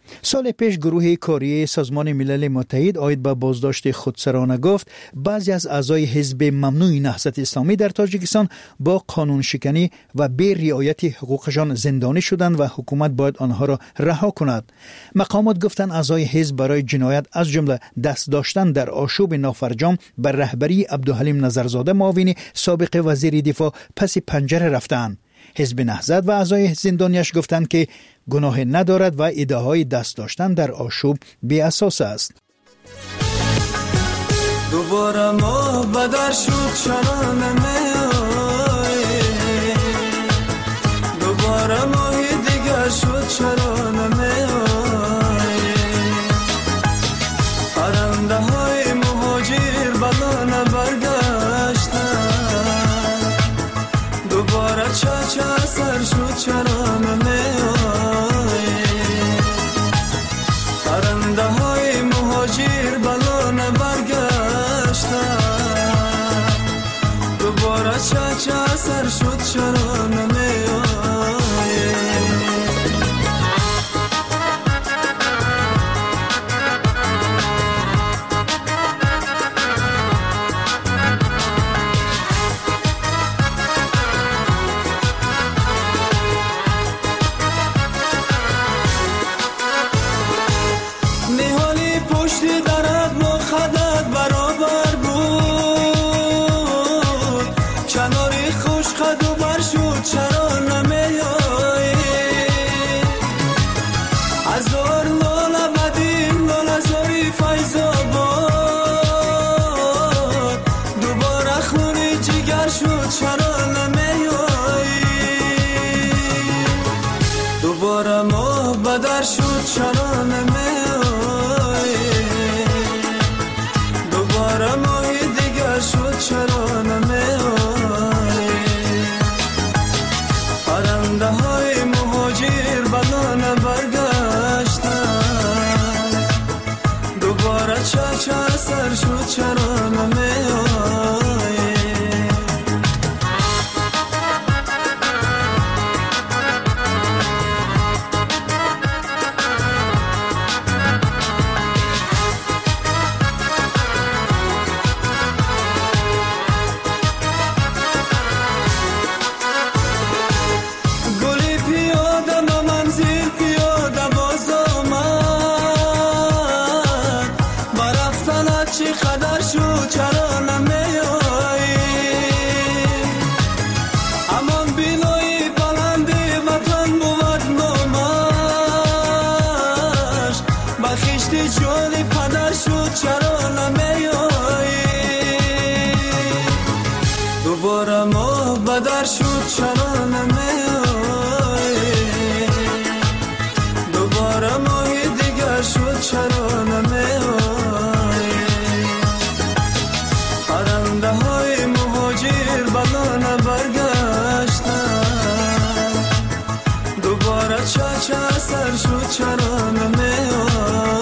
Speaker 20: سال پیش گروه کاری سازمان ملل متحد آید به بازداشت خودسرانه گفت بعضی از اعضای حزب ممنوع نهضت اسلامی در تاجیکستان با قانون شکنی و بی رعایت حقوقشان زندانی شدند و حکومت باید آنها را رها کند. مقامات گفتند اعضای حزب برای جنایت از جمله دست داشتن در آشوب نافرجام بر رهبری عبدالحلیم نظرزاده معاون سابق وزیر دفاع پس پنجره رفتند. حزب نهضت و اعضای زندانیش گفتند که گناه ندارد و ادعاهای دست داشتن در آشوب بی اساس است.
Speaker 2: دوباره ماه بدر شد چرا نمیای، دوباره ماه دیگر شد چرا نمیای، پرنده های مهاجر بلا نبرگشتن، دوباره چه سر شد چرا نمیای، پرنده های مهاجر بلا نبرگشتن، دوباره چه سر شد چرا نمیای. دوباره ماه بدر شد چرا نمیای، دوباره ماه دیگر شد چرا نمیای، پرنده های مهاجر بلا نبرگشتن، دوباره چه سر شد چرا نمیای. دوباره ماه بدر شد چرا نمیای، دوباره ماه دیگر شد چرا نمیای، پرنده های مهاجر بلا نبرگشتن، دوباره چه سر شد چرا نمیای.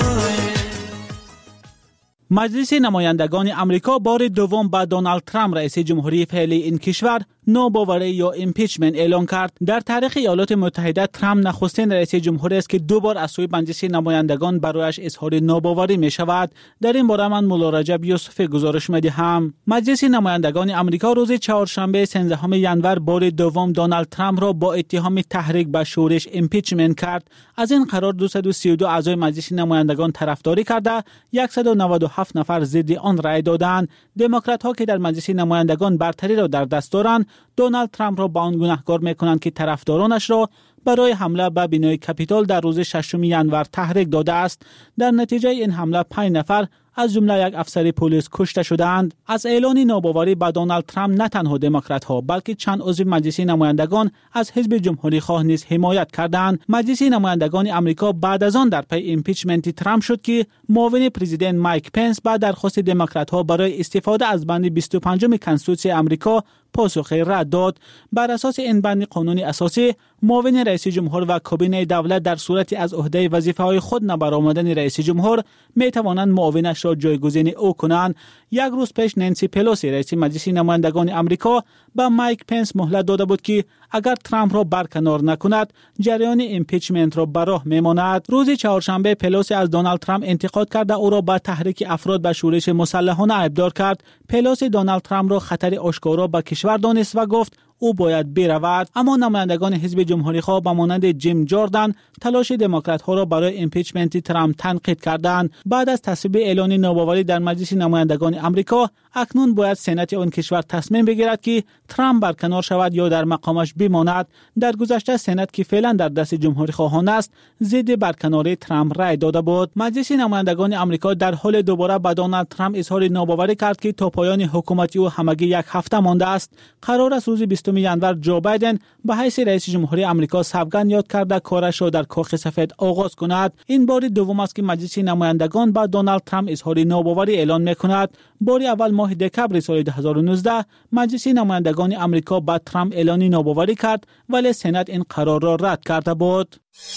Speaker 15: مجلس نمایندگان امریکا بار دوم به دونالد ترامپ رئیس جمهوری فعلی این کشور ناباوری یا ایمپیچمنت اعلان کرد. در تاریخ ایالات متحده ترامپ نخستین رئیس جمهوری است که دو بار از سوی مجلس نمایندگان برایش اظهار ناباوری می شود. در این باره من مولا رجب یوسف گزارش می دهم. مجلس نمایندگان امریکا روز چهارشنبه 13 ژانویه بار دوم دونالد ترامپ را با اتهام تحریک به شورش ایمپیچمنت کرد. از این قرار 232 اعضای مجلس نمایندگان طرفداری کرده 197 نفر ضد آن رأی دادند. دموکرات ها که در مجلس نمایندگان برتری را در دست دارند دونالد ترامپ را به آن گناهکار می‌کنند که طرفدارانش را برای حمله به بنای کپیتال در روز 6 ژانویه تحریک داده است. در نتیجه این حمله 5 نفر از جمله یک افسر پلیس کشته شدند. از اعلان ناباوری به دونالد ترامپ نه تنها دموکرات ها بلکه چند عضو مجلس نمایندگان از حزب جمهوری خواه نیز حمایت کردند. مجلس نمایندگان امریکا بعد از آن در پی ایمپیچمنت ترامپ شد که معاون پرزیدنت مایک پنس با درخواست دموکرات ها برای استفاده از بند 25 کنستیتوسیون امریکا پاسخ رد داد. بر اساس این بند قانون اساسی معاون رئیس جمهور و کابینه دولت در صورتی از عهده وظیفه‌های خود نبرآمدن رئیس جمهور می توانند معاونش را جایگزین او کنند. یک روز پیش نانسی پلوسی رئیس مجلس نمایندگان امریکا به مایک پنس مهلت داده بود که اگر ترامپ را برکنار نکند جریان ایمپیچمنت را به راه میماند. روز چهارشنبه پلوسی از دونالد ترامپ انتقاد کرده او را به تحریک افراد به شورش مسلحانه ابدار کرد. پلوسی دونالد ترامپ را خطر آشکارا به کشور دانست و گفت او باید برود. اما نمایندگان حزب جمهوری خواه به مانند جیم جوردن تلاش دموکرات ها را برای ایمپیچمنت ترامپ تنقید کردند. بعد از تصویب اعلان ناباوری در مجلس نمایندگان آمریکا، اکنون باید سنات آن کشور تصمیم بگیرد که ترامپ برکنار شود یا در مقامش بماند. در گذشته سنات که فعلا در دست جمهوری خواهان است، ضد برکناری ترامپ رای داده بود. مجلس نمایندگان آمریکا در حال دوباره به دونالد ترامپ اظهار ناباوری کرد که تا پایان حکومت او همگی یک هفته مانده است. قرار است روز 20 ژانویه جو بایدن به حیث رئیس جمهوری آمریکا سوگند یاد کرده کارش را در کاخ سفید آغاز کند. این بار دوم است که مجلس نمایندگان با دونالد ترامپ اظهار ناباوری اعلان می‌کند. بار اول ماه دکمبر سال 2019 مجلس نمایندگان آمریکا با ترامپ اعلان ناباوری کرد، ولی سنا این قرار را رد کرده بود.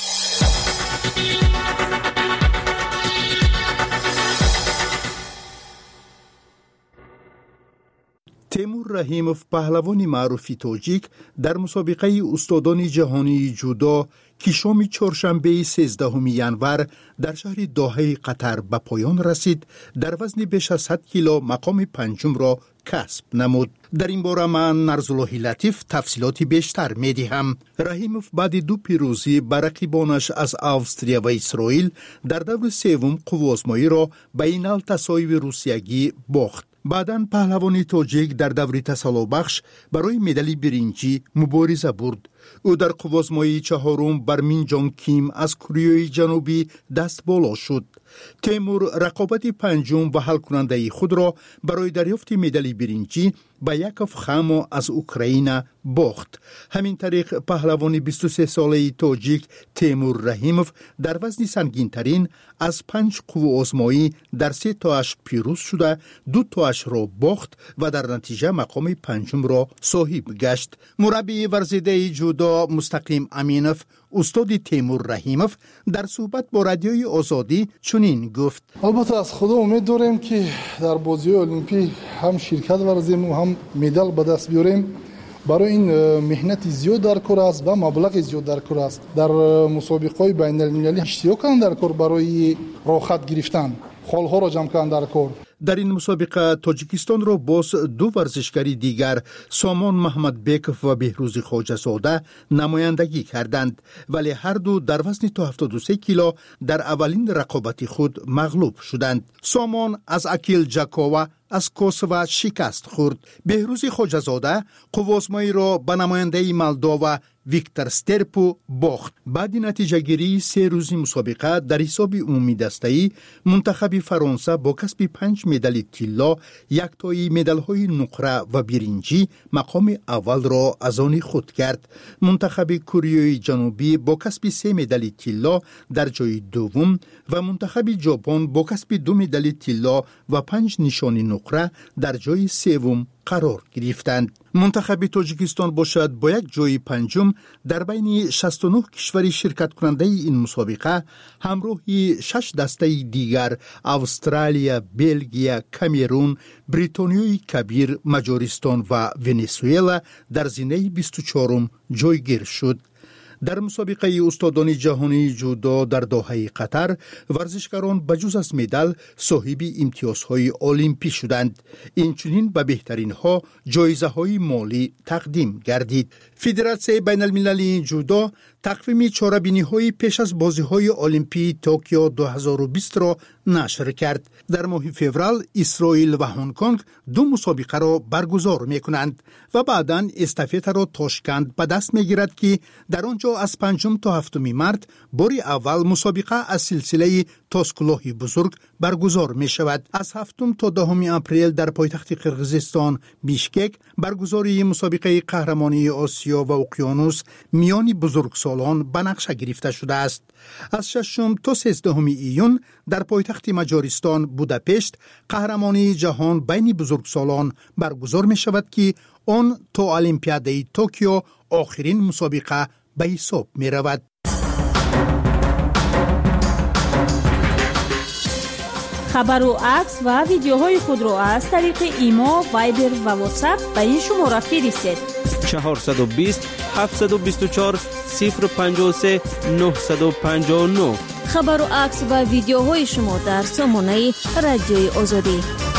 Speaker 6: تیمور رحیموف پهلوان معروف تاجیک در مسابقه استادان جهانی جودو که شام چهارشنبه 13 ژانویه در شهر دوحه قطر به پایان رسید، در وزن بیش از 100 کیلو مقام پنجم را کسب نمود. در این باره من نرزالله لطیف تفصیلات بیشتر می‌دهم. رحیموف بعد دو پیروزی بر رقیبانش از استرالیا و اسرائیل در دور سوم قوه‌آزمایی را به اینال تصایب روسیگی باخت. بعداً پهلوان تاجیک در دور تسلابخش برای مدال برنجی مبارزه برد. او در قوه‌آزمایی چهارم بر مین جانگ کیم از کره جنوبی دست بالا شد. تیمور رقابت پنجم و حل کننده خود را برای دریافت مدال برنجی با یاکوف خامو از اوکراین باخت. همین طریق پهلوان 23 ساله تاجیک تیمور رحیموف در وزن سنگین ترین از 5 قوه‌آزمایی در 3 تاش پیروز شده، 2 تاش را باخت و در نتیجه مقام پنجم را صاحب گشت. مربی ورزیده جودو مستقیم امینوف استاد تیمور رحیموف در صحبت با رادیوی آزادی چنین گفت:
Speaker 22: البته از خدا امید داریم که در بازی المپیک هم شرکت ورزیم و هم مدال به دست بیاریم. برای این مهنت زیاد در کار است و مبلغ زیاد در کار است. در مسابقات بین المللی اشتراک کردن در کار برای راحت گرفتن خالها را جمع کردن در کار.
Speaker 6: در این مسابقه تاجیکستان را باز دو ورزشکاری دیگر سامان محمد بیکوف و بهروز خواجه‌زاده نمایندگی کردند، ولی هر دو در وزن تا 73 کیلو در اولین رقابت خود مغلوب شدند. سامان از اکیل جاکووا از کوسوو شکست خورد. بهروز خواجه‌زاده قوه‌آزمایی را به نماینده مولداوا ویکتور سترپو باخت. بعد نتیجه گیری 3 روزی مسابقه در حساب عمومی دسته‌ای منتخب فرانسه با کسب 5 مدال طلا، 1 تای مدال‌های نقره و برنجی مقام اول را از آن خود کرد. منتخب کره جنوبی با کسب 3 مدال طلا در جای دوم و منتخب ژاپن با کسب 2 مدال طلا و 5 نشان نقره در جای سوم قرار گرفتند. منتخب تاجیکستان باشد با یک جای پنجم در بین 69 کشور شرکت کننده این مسابقه همراهی 6 دسته دیگر استرالیا، بلژیم، کامرون، بریتانیای کبیر، مجارستان و ونزوئلا در زینه 24 جایگیر شد. در مسابقه استادان جهانی جودو در دوحه قطر ورزشکاران بجز از مدال صاحب امتیازهای المپی شدند. اینچنین به بهترین ها جایزه های مالی تقدیم گردید. فدراسیون بین المللی جودو تقویم چاره‌بینی های پیش از بازی های المپی توکیو 2020 را نشر کرد. در ماه فوریه اسرائیل و هنگ کنگ 2 مسابقه را برگزار می کنند و بعداً استافت را تاشکند به دست می گیرد که در آنجا از 5 تا 7 مارس باری اول مسابقه از سلسله تاسکلوه بزرگ برگزار می شود. از 7 تا 10 اپریل در پایتخت قرقیزستان بیشکک برگزاری مسابقه قهرمانی آسیا و اقیانوس میان بزرگسالان به نقشه گرفته شده است. از 6 تا 13 ایون در پایتخت مجارستان بوداپشت قهرمانی جهان بین بزرگسالان برگزار می شود که آن تا المپیاد توکیو آخرین مسابقه به حساب می رود.
Speaker 5: خبر و عکس و ویدیوهای خود را از طریق ایما، وایبر و واتساپ به این شماره فرستید.
Speaker 11: 420 724 053 959.
Speaker 1: خبر و عکس و ویدیوهای شما در سامانه رادیوی آزادی.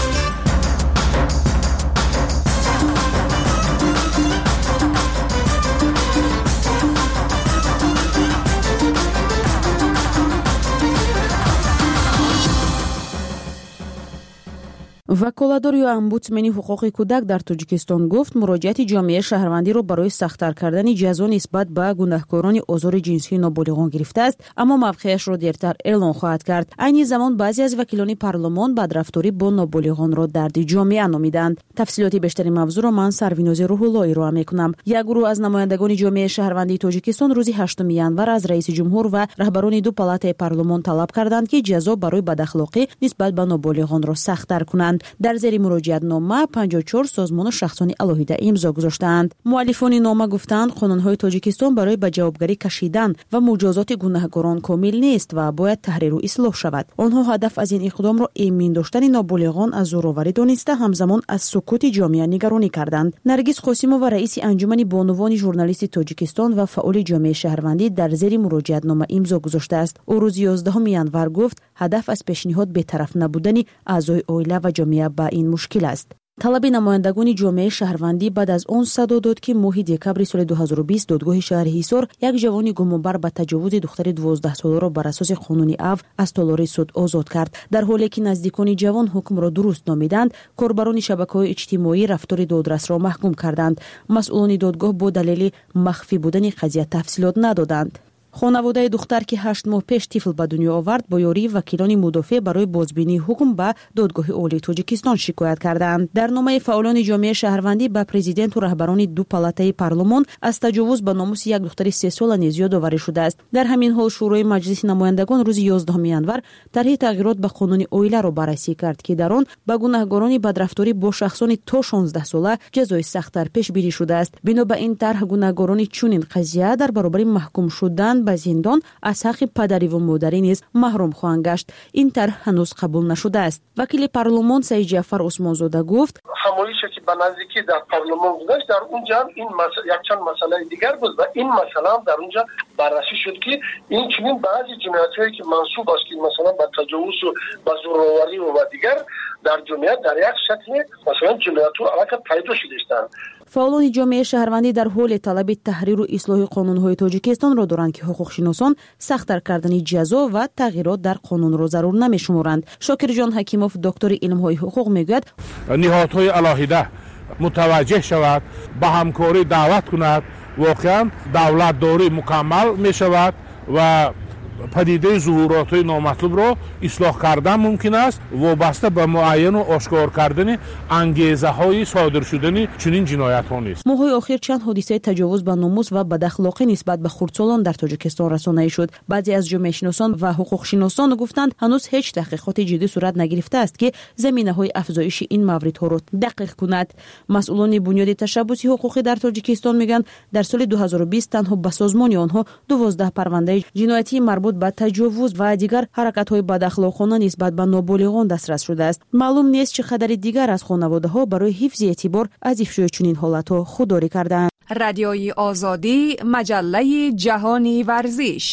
Speaker 5: ваколадор ё омбудсмени ҳуқуқи кӯдак дар тоҷикистон гуфт муроҷиати ҷомеаи шаҳрвандиро барои сахттар кардани ҷазо нисбат ба гунаҳкорони озори ҷинсии ноболиғон гирифтааст, аммо мавқеашро дертар эълон хоҳад кард. айни замон баъзе аз вакилони парлумон бадрафторӣ бо ноболиғонро дарди ҷомеа номиданд. тафсилоти бештари мавзӯъро ман Сарвинози Рӯҳулло ироа мекунам. як гурӯҳ аз намояндагони ҷомеаи шаҳрвандии тоҷикистон рӯзи 8 январ аз раиси ҷумҳур ва раҳбарони ду палатаи парлумон талаб карданд ки ҷазо барои бадахлоқӣ нисбат ба ноболиғонро сахттар кунанд. дар зери муроҷиатнома 54 созмону шахсони алоҳида имзо гузоштаанд. муаллифони нома гуфтанд қонунҳои тоҷикистон барои ба ҷавобгарӣ кашидан ва муҷозоти гунаҳгорон комил нест ва бояд таҳриру ислоҳ шавад. онҳо ҳадаф аз ин иқдомро эмин доштани ноболиғон аз зӯроварӣ дониста ҳамзамон аз сукути ҷомеа нигаронӣ карданд. наргиз қосимова раиси анҷумани бонувони журналисти тоҷикистон ва фаъоли ҷомеаи шаҳрвандӣ дар зери муроҷиатнома имзо гузоштааст. ӯ рӯзи 11 январ гуфт ҳадаф аз пешниҳод бетараф набудани аъзои оила ва ҷомеа ба ин мушкил аст. талаби намояндагони ҷомеаи шаҳрвандӣ баъд аз он садо дод ки моҳи декабри соли 2020 додгоҳи шаҳри ҳисор як ҷавони гумонбар ба таҷовузи духтари 12-соларо бар асоси қонуни аф аз толори суд озод кард. дар ҳоле ки наздикони ҷавон ҳукмро дуруст номиданд, корбарони шабакаҳои иҷтимоӣ рафтори додрасро маҳкум карданд. масъулони додгоҳ бо далели махфӣ будани қазия тафсилот надоданд. хонаводаи духтар ки 8 моҳ пеш тифл ба дунё овард бо ёрии вакилони мудофиъ барои бозбинии ҳукм ба додгоҳи олии тоҷикистон шикоят карданд. дар номаи фаъолони ҷомеаи шаҳрвандӣ ба президенту раҳбарони ду палатаи парлумон аз таҷовуз ба номуси як духтари 3 сола низ ёдоварӣ шудааст. дар ҳамин ҳол шӯрои маҷлиси намояндагон рӯзи 11 январ тарҳи тағйирот ба қонуни оиларо баррасӣ кард ки дар он ба гунаҳгорони бадрафторӣ бо шахсони то 16 сола ҷазои сахттар пешбинӣ шудааст. бино ба ин тарҳ гунаҳгорони чунин қазия дар баробари маҳкум шудан ба зиндон аз ҳаққи падариву модарӣ низ маҳрум хоҳанд гашт. ин тарҳ ҳанӯз қабул нашудааст. вакили парлумон Саид Ҷаъфар Усмонзода гуфт
Speaker 21: ҳамоише ки ба наздикӣ дар парлумон гузашт, дар унҷа ин якчанд масъалаи дигар буд ва ин масъала дар унҷа баррасӣ шуд ки инчунин баъзи ҷиноятҳое ки мансуб аст ки масалан ба таҷовузу ба зӯровариву ва дигар дар ҷомеа дар як шакли масалан ҷиноятҳо аллакай пайдо шудастанд.
Speaker 5: фаъолони ҷомеаи шаҳрвандӣ дар ҳоли талаби таҳриру ислоҳи қонунҳои тоҷикистонро доранд ки ҳуқуқшиносон сахттар кардани ҷазо ва тағйирот дар қонунро зарур намешуморанд. Шокирҷон Ҳакимов, доктори илмҳои ҳуқуқ, мегӯяд
Speaker 7: ниҳодҳои алоҳида мутаваҷҷеҳ шавад, ба ҳамкорӣ даъват кунад, воқеан давлатдорӣ мукаммал мешавад ва падидаи зуҳуротҳои номатлубро ислоҳ кардан мумкин аст, вобаста ба муайяну ошкор кардани ангезаҳои содир шудани чунин ҷиноятҳо нест.
Speaker 5: моҳои охир чанд ҳодисаи таҷовуз ба номус ва бадахлоқӣ нисбат ба хурдсолон дар тоҷикистон расонаӣ шуд. баъзе аз ҷомеашиносон ва ҳуқуқшиносон гуфтанд ҳанӯз ҳеҷ таҳқиқоти ҷиддӣ сурат нагирифтааст ки заминаҳои афзоиши ин мавридҳоро дақиқ кунад. масъулони бунёди ташаббуси ҳуқуқӣ дар тоҷикистон мегӯянд дар соли 2020 танҳо ба созмони онҳо 12 парвандаи ҷиноятӣ марбут ба таҷовуз ва дигар ҳаракатҳои бадахлоқона нисбат ба ноболиғон дастрас шудааст. маълум нест чӣ қадари дигар аз хонаводаҳо барои ҳифзи эътибор аз ифшои чунин ҳолатҳо худдорӣ карданд.
Speaker 9: радиои озодӣ, маҷаллаи ҷаҳони варзиш.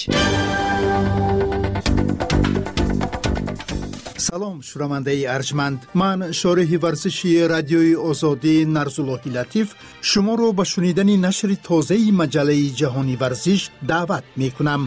Speaker 6: салом шунавандаи арҷманд, ман шориҳи варзиши радиои озодӣ Нарзуллоҳи Латиф шуморо ба шунидани нашри тозаи маҷаллаи ҷаҳони варзиш даъват мекунам.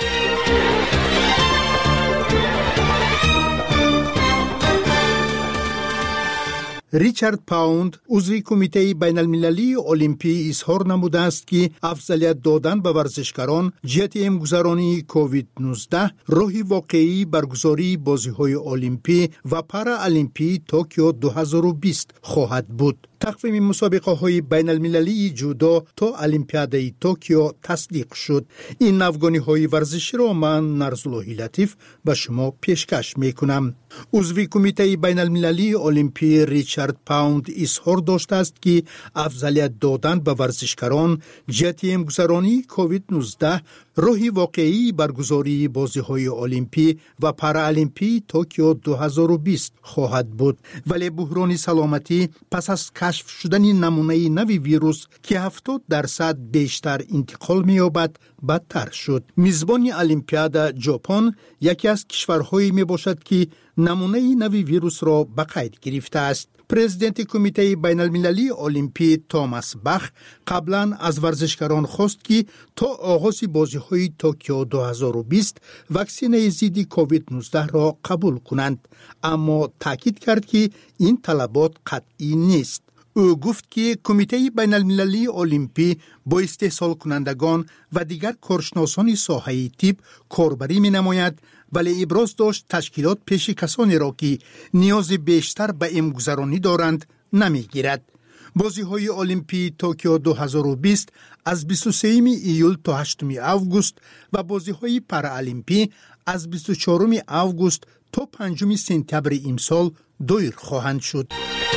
Speaker 6: ричард паунд, узви кумитаи байналмилалии олимпӣ, изҳор намудааст ки афзалият додан ба варзишгарон ҷиҳати эмгузаронии COVID-19 роҳи воқеии баргузории бозиҳои олимпӣ ва параолимпии Токио 2020 хоҳад буд. тақвими мусобиқаҳои байналмилалии ҷудо то олимпиадаи Токио тасдиқ шуд. ин навгониҳои варзиширо ман Нарзуллоҳи Латиф ба шумо пешкаш мекунам. узви кумитаи байналмилалии олимпӣ Ричард Паунд изҳор доштааст ки афзалият додан ба варзишгарон ҷиҳати эмгузаронии COVID-19 روحی واقعی برگزاری بازی‌های المپی و پارالیمپی توکیو 2020 خواهد بود، ولی بحران سلامتی پس از کشف شدن نمونه نوی ویروس که 70% بیشتر انتقال می‌یابد بدتر شد. میزبان المپیاد ژاپن یکی از کشورهایی میباشد که نمونه نوی ویروس را به قید گرفته است. پرزیدنت کمیته بین المللی المپی توماس باخ قبلا از ورزشکاران خواست که تا آغاز بازی‌های توکیو 2020 واکسن ضد کووید 19 را قبول کنند، اما تاکید کرد که این طلبات قطعی نیست. او گفت که کمیته بین المللی المپی با استحصال کنندگان و دیگر کارشناسان ساحه طب کاربری می نماید، ولی ابراز داشت تشکیلات پیش کسانی را که نیاز بیشتر به امگذرانی دارند نمی گیرد. بازی‌های المپی توکیو 2020 از 23 ایول تا 8 آگوست و بازی‌های پارالیمپی از 24 آگوست تا 5 سپتامبر امسال دایر خواهند شد.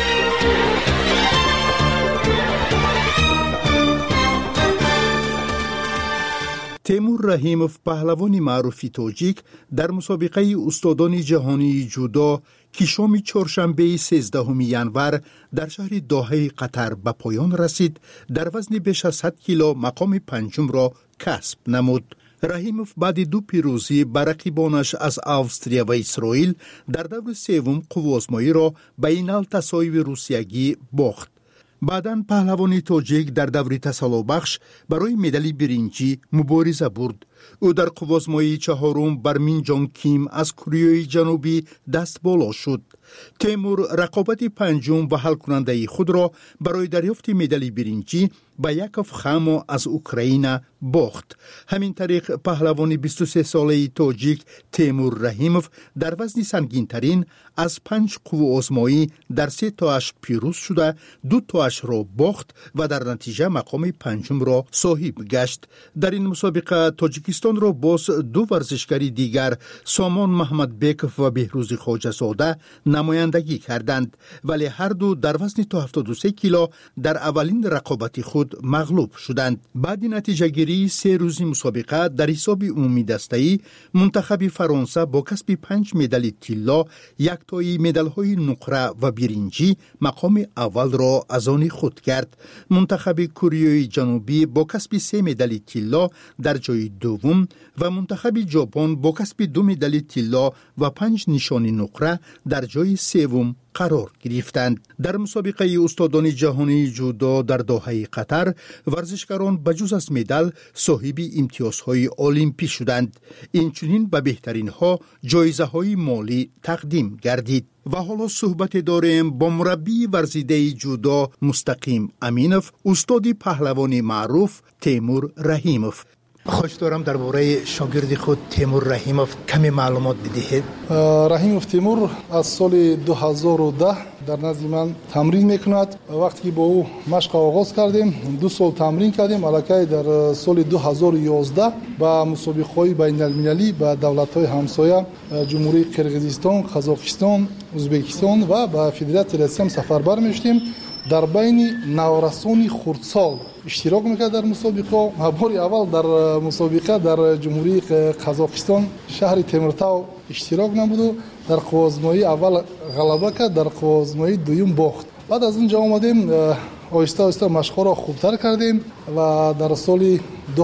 Speaker 6: تیمور رحیموف پهلوان معروف تاجیک در مسابقه استادان جهانی جودو که شام چهارشنبه 13 ینور در شهر دوحه قطر به پایان رسید، در وزن بیش از 100 کیلو مقام پنجم را کسب نمود. رحیموف بعد دو پیروزی بر رقیبانش از استرالیا و اسرائیل در دور سوم قوه‌آزمایی را به اینال تساوی روسیگی باخت. بعداً پهلوان تاجیک در دور تسلابخش برای مدال برنجی مبارزه برد. او در قوه‌آزمایی چهارم بر مین جانگ کیم از کره جنوبی دست بالا شد. تیمور رقابت پنجم و حل کننده خود را برای دریافت مدال برنجی به یاکوف خامو از اوکراین باخت. همین طریق پهلوان 23 ساله تاجیک تیمور رحیموف در وزن سنگین ترین از 5 قوه‌آزمایی در 3 تاش پیروز شده، 2 تاش را باخت و در نتیجه مقام پنجم را صاحب گشت. در این مسابقه تاجیکستان را باز دو ورزشکاری دیگر سامان محمد بیکوف و بهروز خواجه زاده نمایندگی کردند، ولی هر دو در وزن تا 73 کیلو در اولین رقابت خود مغلوب شدند. بعد نتیجه گیری 3 روزی مسابقه در حساب عمومی دسته‌ای منتخب فرانسه با کسب 5 مدال طلا، 1 تای مدال‌های نقره و برنجی مقام اول را از آن خود کرد. منتخب کره جنوبی با کسب 3 مدال طلا در جای دوم و منتخب ژاپن با کسب 2 مدال طلا و 5 نشان نقره در جای سوم قرار گرفتند. در مسابقه استادان جهانی جودو در دوحه قطر ورزشکاران بجز از مدال صاحب امتیازهای المپی شدند. اینچنین به بهترین ها جایزه های مالی تقدیم گردید. و حالا صحبت داریم با مربی ورزیده جودو مستقیم امینوف، استاد پهلوان معروف تیمور رحیموف. خوش دارم درباره شاگرد خود تیمور رحیموف کمی معلومات بدهید.
Speaker 22: رحیموف تیمور از سال 2010 در نزد من تمرین میکند. وقتی که با او مشق آغاز کردیم 2 سال تمرین کردیم، الکی در سال 2011 با مسابقه‌های بین المللی با دولت‌های همسایه جمهوری قرقیزستان، قزاقستان، ازبکستان و با فدراسیون روسیه سفربر میشدیم. در بین نورسانی خردسال اشتراک میکرد در مسابقه. بار اول در مسابقه در جمهوری قزاقستان شهر تیمورتاو اشتراک نمود و در قوه‌آزمایی اول غلبه کرد، در قوه‌آزمایی دوم باخت. بعد از اونجا آمدیم آهسته آهسته مشق‌ها را خوبتر کردیم و در سال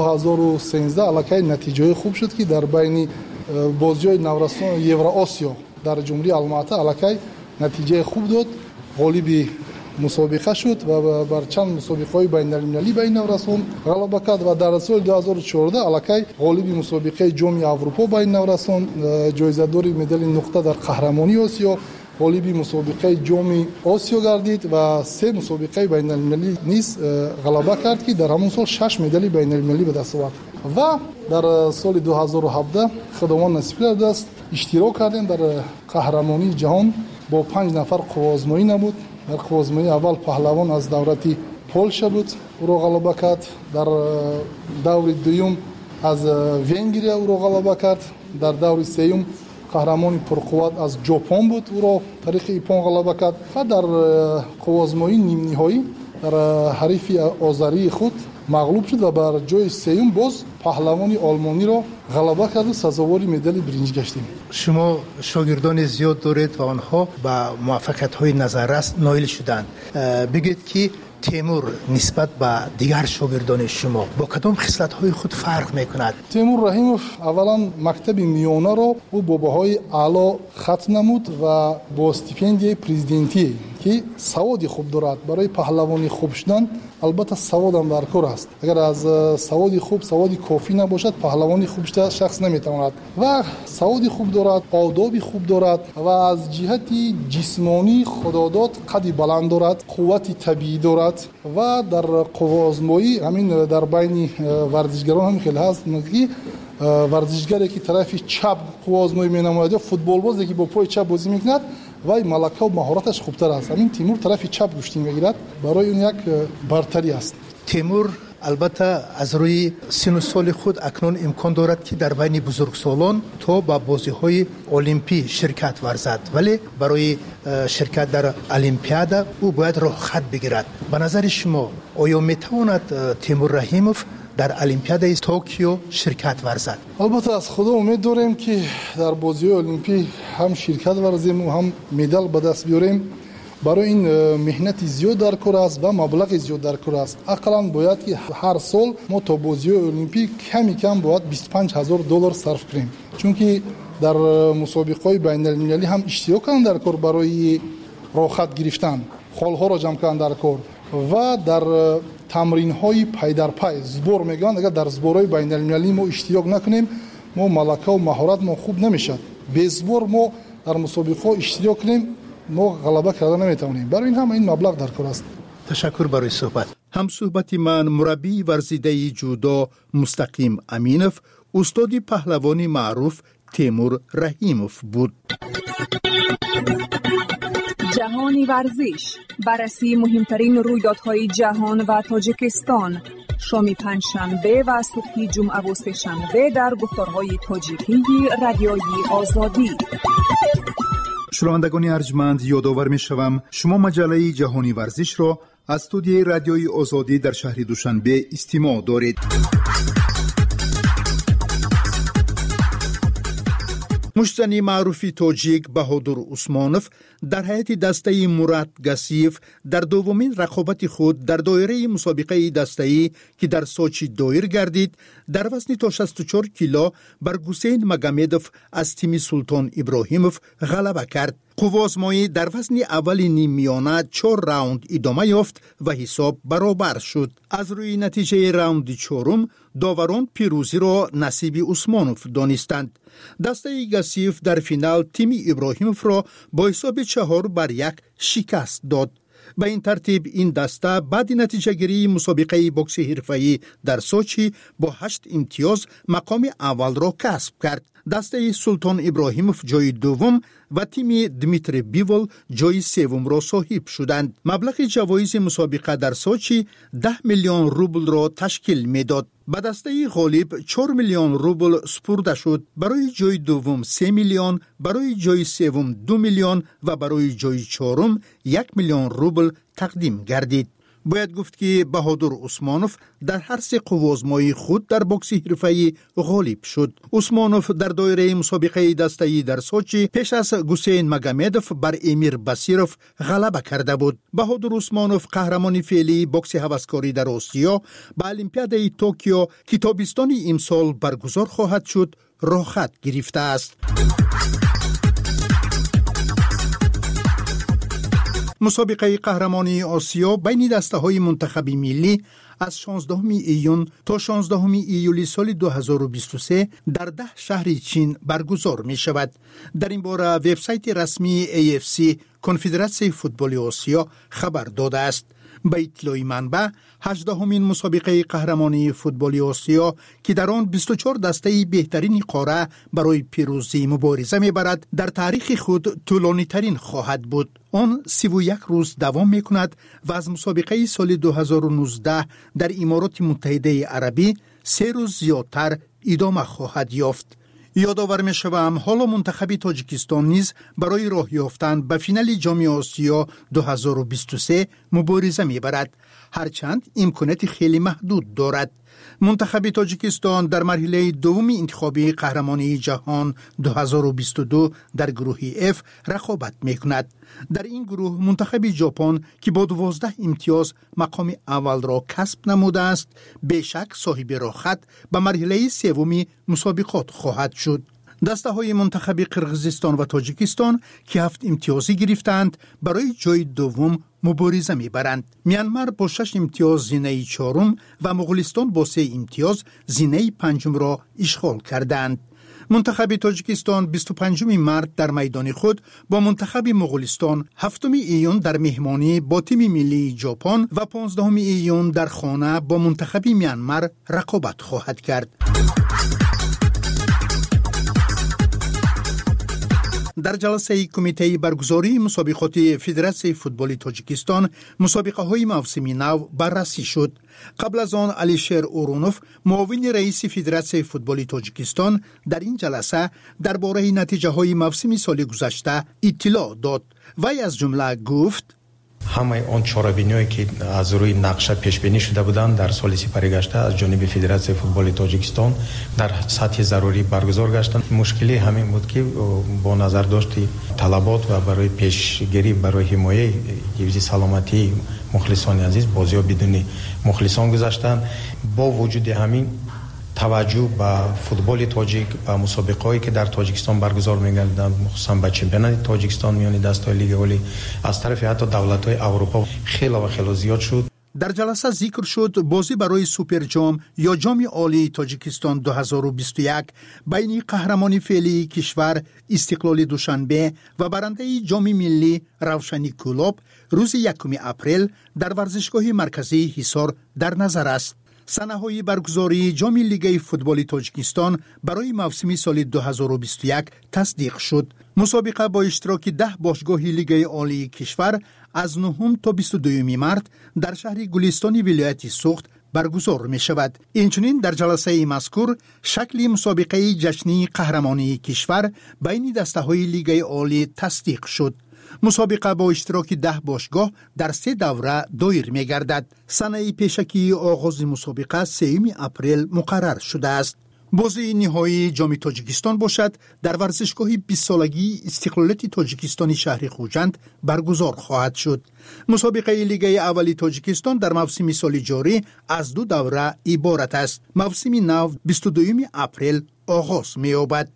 Speaker 22: 2013 الکی نتیجه خوب شد که در بین بازی‌های نورسان یوراسیا در جمهوری الماتا الکی نتیجه خوب داد، غالب مسابقه شد و بر چند مسابقه‌های بین المللی بین نورسان غلبه کرد و در سال 2014 الکی غالب مسابقه جام اروپا بین نورسان، جایزه‌دار مدال نقطه در قهرمانی آسیا، غالب مسابقه جام آسیا گردید و 3 مسابقه بین المللی نیز غلبه کرد که در همون سال 6 مدال بین المللی به دست آورد. و در سال 2017 خداوند نصیب کرد است اشتراک کردیم در قهرمانی جهان با 5 نفر قوه‌آزمایی نمود. در قوه‌آزمایی اول پهلوان از دولت پولشا بود، او را غلبه کرد. در دور دوم از ونگریا او را غلبه کرد. در دور سوم قهرمان پرقوت از ژاپن بود، او را طریق ایپان غلبه کرد. و در قوه‌آزمایی نیم نهایی در حریف آذری خود مغلوب شد و بر جای سوم باز پهلوان آلمانی را غلبه کرد و سزاوار مدال برنج گشتیم.
Speaker 6: شما شاگردان زیاد دارید و آنها با موفقیت‌های نظررس نایل شدند. بگید که تیمور نسبت به دیگر شاگردان شما با کدام خصلت‌های خود فرق می‌کند؟
Speaker 22: تیمور رحیموف اولا مکتب میانه را او با بهای اعلی ختم نمود و با استیپендیای پرزیدنتی که سواد خوب دارد. برای پهلوانی خوب شدن البته سواد هم در کار است. اگر از سواد خوب سواد کافی نباشد پهلوانی خوب شده شخص نمیتواند. و سواد خوب دارد، آداب خوب دارد و از جهت جسمانی خداداد قدی بلند دارد، قوت طبیعی دارد و در قوازمایی همین در بین ورزشگران هم خیلی هست که ورزشگری که طرف چپ قوازمایی مینماید یا فوتبال بازی که با پای چپ بازی میکند وای ملکه و مهارتش خوبتر است. همین تیمور طرف چپ گوشتی میگیرد، برای اون یک برتری است.
Speaker 6: تیمور البته از روی سن و سال خود اکنون امکان دارد که در بین بزرگسالان تا با بازی‌های المپی شرکت ورزد، ولی برای شرکت در المپیاد او باید راه خط بگیرد. به نظر شما آیا میتواند تیمور رحیموف در المپیاد توکیو شرکت ورزد؟
Speaker 22: البته از خدا امید داریم که در بازی‌های المپی هم شرکت ورزیم و هم مدال به دست بیاریم. برای این مهنت زیاد در کار است و مبلغ زیاد در کار است. اقلا باید که هر سال ما تا بازی‌های المپی کم باید $25,000 صرف کنیم، چون که در مسابقه‌های بین‌المللی هم اشتراک کردن در کار برای راحت گرفتن، خال‌ها را جمع کردن در کار و در تمرین‌های پای در پای زبور میگن. اگر در زبورهای بین‌المللی ما اشتراک نکنیم ما ملکه و مهارت ما خوب نمیشد. به زبور ما در مسابقه اشتراک کنیم ما غلبه کردن نمیتونیم. برای این هم این مبلغ در کار است.
Speaker 6: تشکر برای صحبت. هم صحبت من مربی ورزیده جودو مستقیم امینوف استاد پهلوانی معروف تیمور رحیموف بود.
Speaker 9: جهانی ورزش، بررسی مهمترین رویدادهای جهان و تاجیکستان، شام پنجشنبه و صبح جمعه و سه‌شنبه در گفتارهای تاجیکی رادیوی آزادی.
Speaker 6: شنوندگان ارجمند، یادآور می‌شوم شما مجله جهانی ورزش را از استودیوی رادیوی آزادی در شهر دوشنبه استماع دارید. مشتنی معروفی تاجیک بهادر عثمانوف در هیئت دسته مراد گسیف در دومین رقابت خود در دایره مسابقه دسته‌ای که در سوچی دایر گردید در وزن تا 64 کیلو بر حسین مگامدوف از تیم سلطان ابراهیموف غلبه کرد. قوازمایی در وزن اول نیم میانه 4 راوند ادامه یافت و حساب برابر شد. از روی نتیجه راوند چهارم داوران پیروزی را نصیب عثمانوف دانستند. دسته گسیف در فینال تیم ابراهیموف را با حساب 4-1 شکست داد. به این ترتیب این دسته بعد نتیجه گیری مسابقه بوکس حرفه‌ای در سوچی با 8 امتیاز مقام اول را کسب کرد. دسته سلطان ابراهیموف جای دوم و تیم دمیتری بیول جای سوم را صاحب شدند. مبلغ جوایز مسابقه در سوچی 10 میلیون روبل را تشکیل میداد. به دسته غالب 4 میلیون روبل سپرده شد. برای جای دوم 3 میلیون، برای جای سوم 2 میلیون و برای جای چهارم 1 میلیون روبل تقدیم گردید. باید گفت که بهادر عثمانوف در هر سه قوازمایی خود در بوکس حرفه‌ای غالب شد. عثمانوف در دایره مسابقه دسته‌ای در سوچی پیش از حسین مگامدوف بر امیر بصیروف غلبه کرده بود. بهادر عثمانوف قهرمان فعلی بوکس هوسکاری در آسیا به المپیاد توکیو که تابستان امسال برگزار خواهد شد راه خط گرفته است. مسابقه قهرمانی آسیا بین دسته‌های منتخب ملی از 16 ایون تا 16 ایولی سال 2023 در 10 شهر چین برگزار می شود. در این باره وبسایت رسمی AFC کنفدراسیون فوتبال آسیا خبر داده است. به اطلاع منبع 18مین مسابقه قهرمانی فوتبال آسیا که در آن 24 دسته بهترین قاره برای پیروزی مبارزه می‌برد در تاریخ خود طولانی ترین خواهد بود. آن 31 روز دوام می‌کند و از مسابقه سال 2019 در امارات متحده عربی 3 روز زیادتر ادامه خواهد یافت. یادآور می‌شوم حالا منتخب تاجیکستان نیز برای راه یافتن به فینال جام آسیا 2023 مبارزه می‌برد، هرچند امکانات خیلی محدود دارد. منتخب تاجیکستان در مرحله دوم انتخابی قهرمانی جهان 2022 در گروه F رقابت می‌کند. در این گروه منتخب ژاپن که با 12 امتیاز مقام اول را کسب نموده است، بیشک صاحب راحت به مرحله سوم مسابقات خواهد شد. دسته های منتخب قرقیزستان و تاجیکستان که 7 امتیازی گرفتند برای جای دوم مبارزه میبرند. میانمار با 6 امتیاز زینه چهارم و مغولستان با 3 امتیاز زینه پنجم را اشغال کردند. منتخب تاجیکستان 25 مارس در میدان خود با منتخب مغولستان، 7 ایون در مهمانی با تیم ملی ژاپن و 15 ایون در خانه با منتخب میانمار رقابت خواهد کرد. در جلسه کمیته برگزاری مسابقات فدراسیون فوتبال تاجیکستان مسابقه های موسمی نو بررسی شد. قبل از آن علیشیر اورونوف معاون رئیس فدراسیون فوتبال تاجیکستان در این جلسه درباره نتیجه های موسم سال گذشته اطلاع داد. وی از جمله گفت:
Speaker 13: همه آن چاره‌بینی‌هایی که از روی نقشه پیش بینی شده بودند در سال سپری گشته از جانب فدراسیون فوتبال تاجیکستان در سطح ضروری برگزار گشتند. مشکلی همین بود که با نظر داشت طلبات و برای پیشگیری برای حمایت حفظ سلامتی مخلصان عزیز بازی‌ها بدون مخلصان گذاشتند. با وجود همین توجه به فوتبال تاجیک و مسابقه‌ای که در تاجیکستان برگزار می‌گردند، مخصوصاً به چمپیونات تاجیکستان میان دسته‌های لیگ اولی از طرف حتی دولت‌های اروپا خیلی زیاد شد.
Speaker 6: در جلسه ذکر شد بازی برای سوپر جام یا جام عالی تاجیکستان 2021 بین قهرمان فعلی کشور استقلال دوشنبه و برنده جام ملی روشنی کلوب روز 1 اپریل در ورزشگاه مرکزی حصار در نظر است. سنه‌های برگزاری جام لیگ فوتبال تاجیکستان برای موسم سال 2021 تصدیق شد. مسابقه با اشتراک 10 باشگاه لیگ عالی کشور از 9 تا 22 مارس در شهر گلستان ولایت سوخت برگزار می شود. اینچنین در جلسه مذکور شکل مسابقه جشنی قهرمانی کشور بین دسته‌های لیگ عالی تصدیق شد. مسابقه با اشتراک 10 باشگاه در 3 دوره دایر می گردد. سنه پیشکی آغاز مسابقه 3 اپریل مقرر شده است. بازی نهایی جام تاجیکستان باشد در ورزشگاه 20 سالگی استقلالیت تاجیکستانی شهر خوجند برگزار خواهد شد. مسابقه لیگ اول تاجیکستان در موسم سال جاری از 2 دوره عبارت است. موسم نو 22 اپریل آغاز می یابد.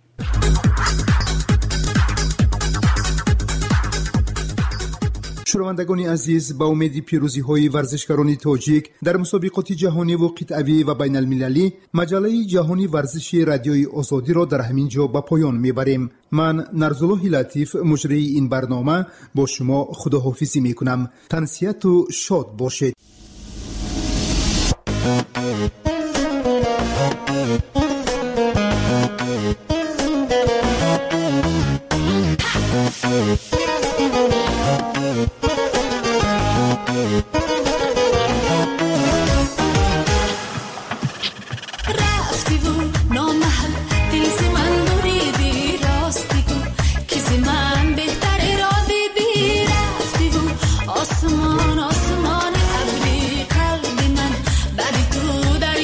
Speaker 6: شنوندگان عزیز، با امید پیروزی های ورزشکاران تاجیک در مسابقات جهانی و قطعی و بین المللی، مجله جهانی ورزشی رادیوی آزادی را در همین جا به پایان میبریم. من نرزالله لطیف مجری این برنامه با شما خداحافظی میکنم. تنسیت و شاد باشید.
Speaker 3: آسمان ابری قلب من بری تو در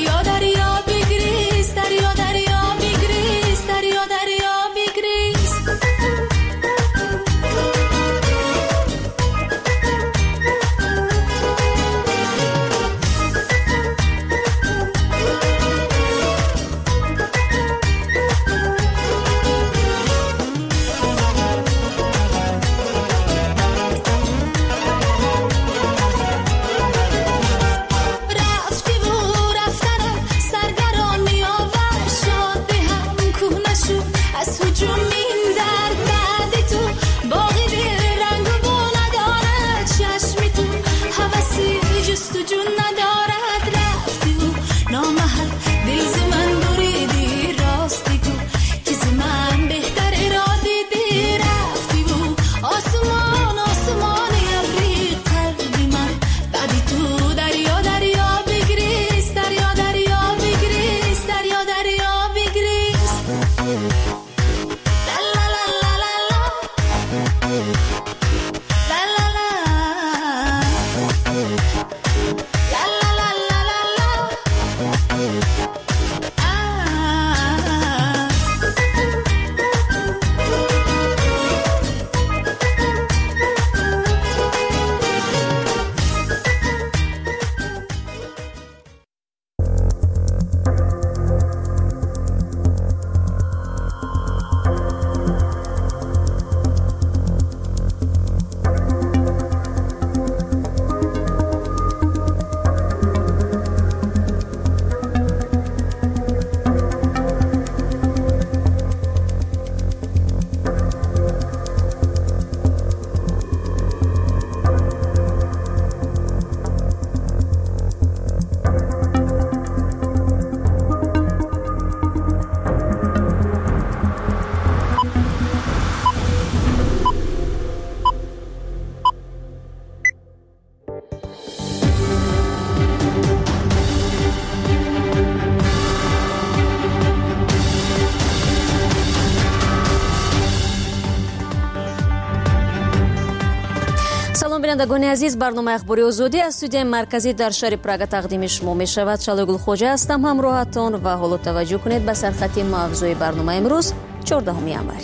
Speaker 1: шунавандагони азиз, барномаи ахбори озодӣ аз студияи марказӣ дар шаҳри Прага тақдими шумо мешавад. Шалои Хоҷа ҳастам, ҳамроҳатон ва ҳоло таваҷҷӯҳ кунед ба сархати мавзӯи барномаи имрӯз 14 январ.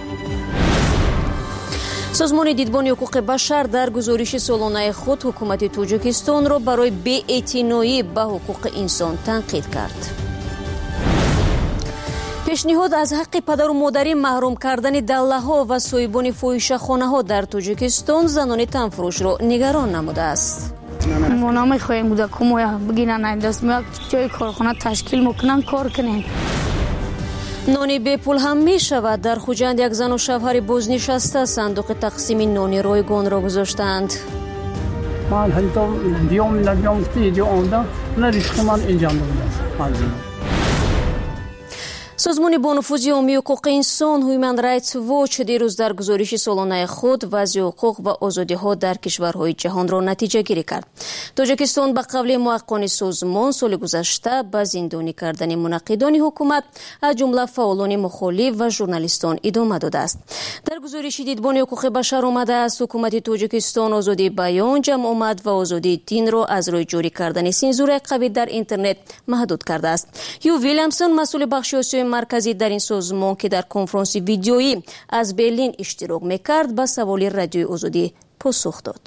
Speaker 1: созмони дидбони ҳуқуқи башар дар гузориши солонаи худ ҳукумати Тоҷикистонро барои беэътиноӣ ба ҳуқуқи инсон танқид кард. пешниҳод аз ҳаққи падару модарӣ маҳрум кардани даллаҳо ва соҳибони фоҳишахонаҳо дар Тоҷикистон занони танфурӯшро нигарон намудааст.
Speaker 3: мо намехоҳем кӯдакҳомо бигиранд даст ҷои корхона ташкил мекунанд кор кунем.
Speaker 1: нони бепул ҳам мешавад. Дар Хуҷанд як зану шавҳари бознишаста сандуқи тақсими нони ройгонро гузоштанд.
Speaker 10: ман ҳатто диём набиёмти иҷо омдам на ришқи ман инҷамда будам.
Speaker 1: созмони бонуфузи оммии ҳуқуқи инсон Human Rights Watch дирӯз дар гузориши солонаи худ вазъи ҳуқуқ ва озодиҳо дар кишварҳои ҷаҳонро натиҷагирӣ кард. Тоҷикистон ба қавли муаққони созмон соли гузашта ба зиндонӣ кардани мунаққидони ҳукумат аз ҷумла фаъолони мухолиф ва журналистон идома додааст. Дар гузориши дидбони ҳуқуқи башар омадааст ҳукумати Тоҷикистон озодии баён, ҷамъомад ва озодии динро аз рӯи ҷорӣ кардани сензураи қавӣ дар интернет маҳдуд кардааст. Ҳю Вилямсон масъули бахши осиёи марказӣ дар ин созмон ки дар конфронси видеоӣ аз Берлин иштирок мекард ба саволи радиои озодӣ посух дод.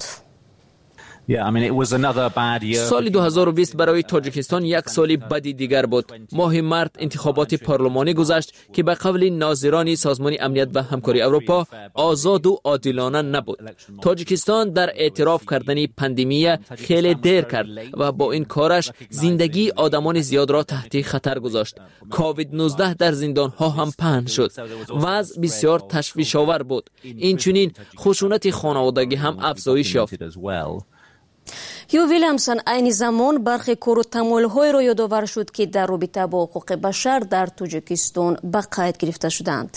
Speaker 4: соли 2020 барои Тоҷикистон як соли бади дигар буд. моҳи март интихоботи парлумонӣ гузашт ки ба қавли нозирони созмони амният ва ҳамкории Аврупо озоду одилона набуд. Тоҷикистон дар эътироф кардани пандемия хеле дер кард ва бо ин кораш зиндагии одамони зиёдро таҳти хатар гузошт. COVID-19 дар зиндонҳо ҳам паҳн шуд. вазъ бисёр ташвишовар буд. инчунин хушунати хонаводагӣ ҳам афзоиш ёфт.
Speaker 1: Ҳю Вилямсон айни замон бархи кору тамоилҳоеро ёдовар шуд ки дар робита бо ҳуқуқи башар дар Тоҷикистон ба қайд гирифта шуданд.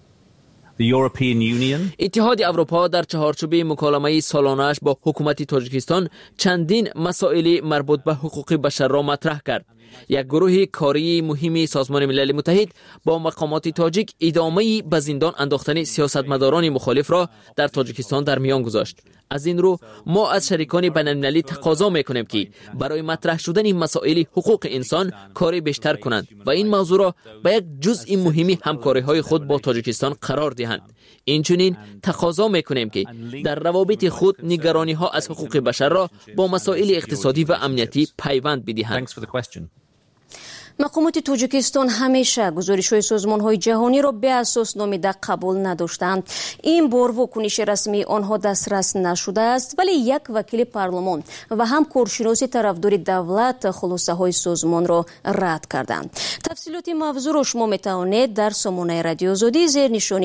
Speaker 1: иттиҳоди аврупо дар чаҳорчӯби муколамаи солонааш бо ҳукумати Тоҷикистон чандин масоили марбут ба ҳуқуқи башарро матраҳ кард. як гурӯҳи кории муҳими Созмони Милали Муттаҳид бо мақомоти тоҷик идомаи ба зиндон андохтани сиёсатмадорони мухолифро дар Тоҷикистон дар миён гузошт. аз ин рӯ мо аз шарикони байналмилалӣ тақозо мекунем ки барои матраҳ шудани масоили ҳуқуқи инсон кори бештар кунанд ва ин мавзӯъро ба як ҷузъи муҳими ҳамкориҳои худ бо Тоҷикистон қарор диҳанд. инчунин тақозо мекунем ки дар равобити худ нигарониҳо аз ҳуқуқи башарро бо масоили иқтисодӣ ва амниятӣ пайванд бидиҳанд. мақомоти Тоҷикистон ҳамеша гузоришҳои созмонҳои ҷаҳониро беасос номида қабул надоштанд. ин бор вокуниши расмии онҳо дастрас нашудааст, вале як вакили парлумон ва ҳам коршиноси тарафдори давлат хулосаҳои созмонро рад карданд. тафсилоти мавзӯъро шумо метавонед дар сомонаи радиои озодӣ зернишони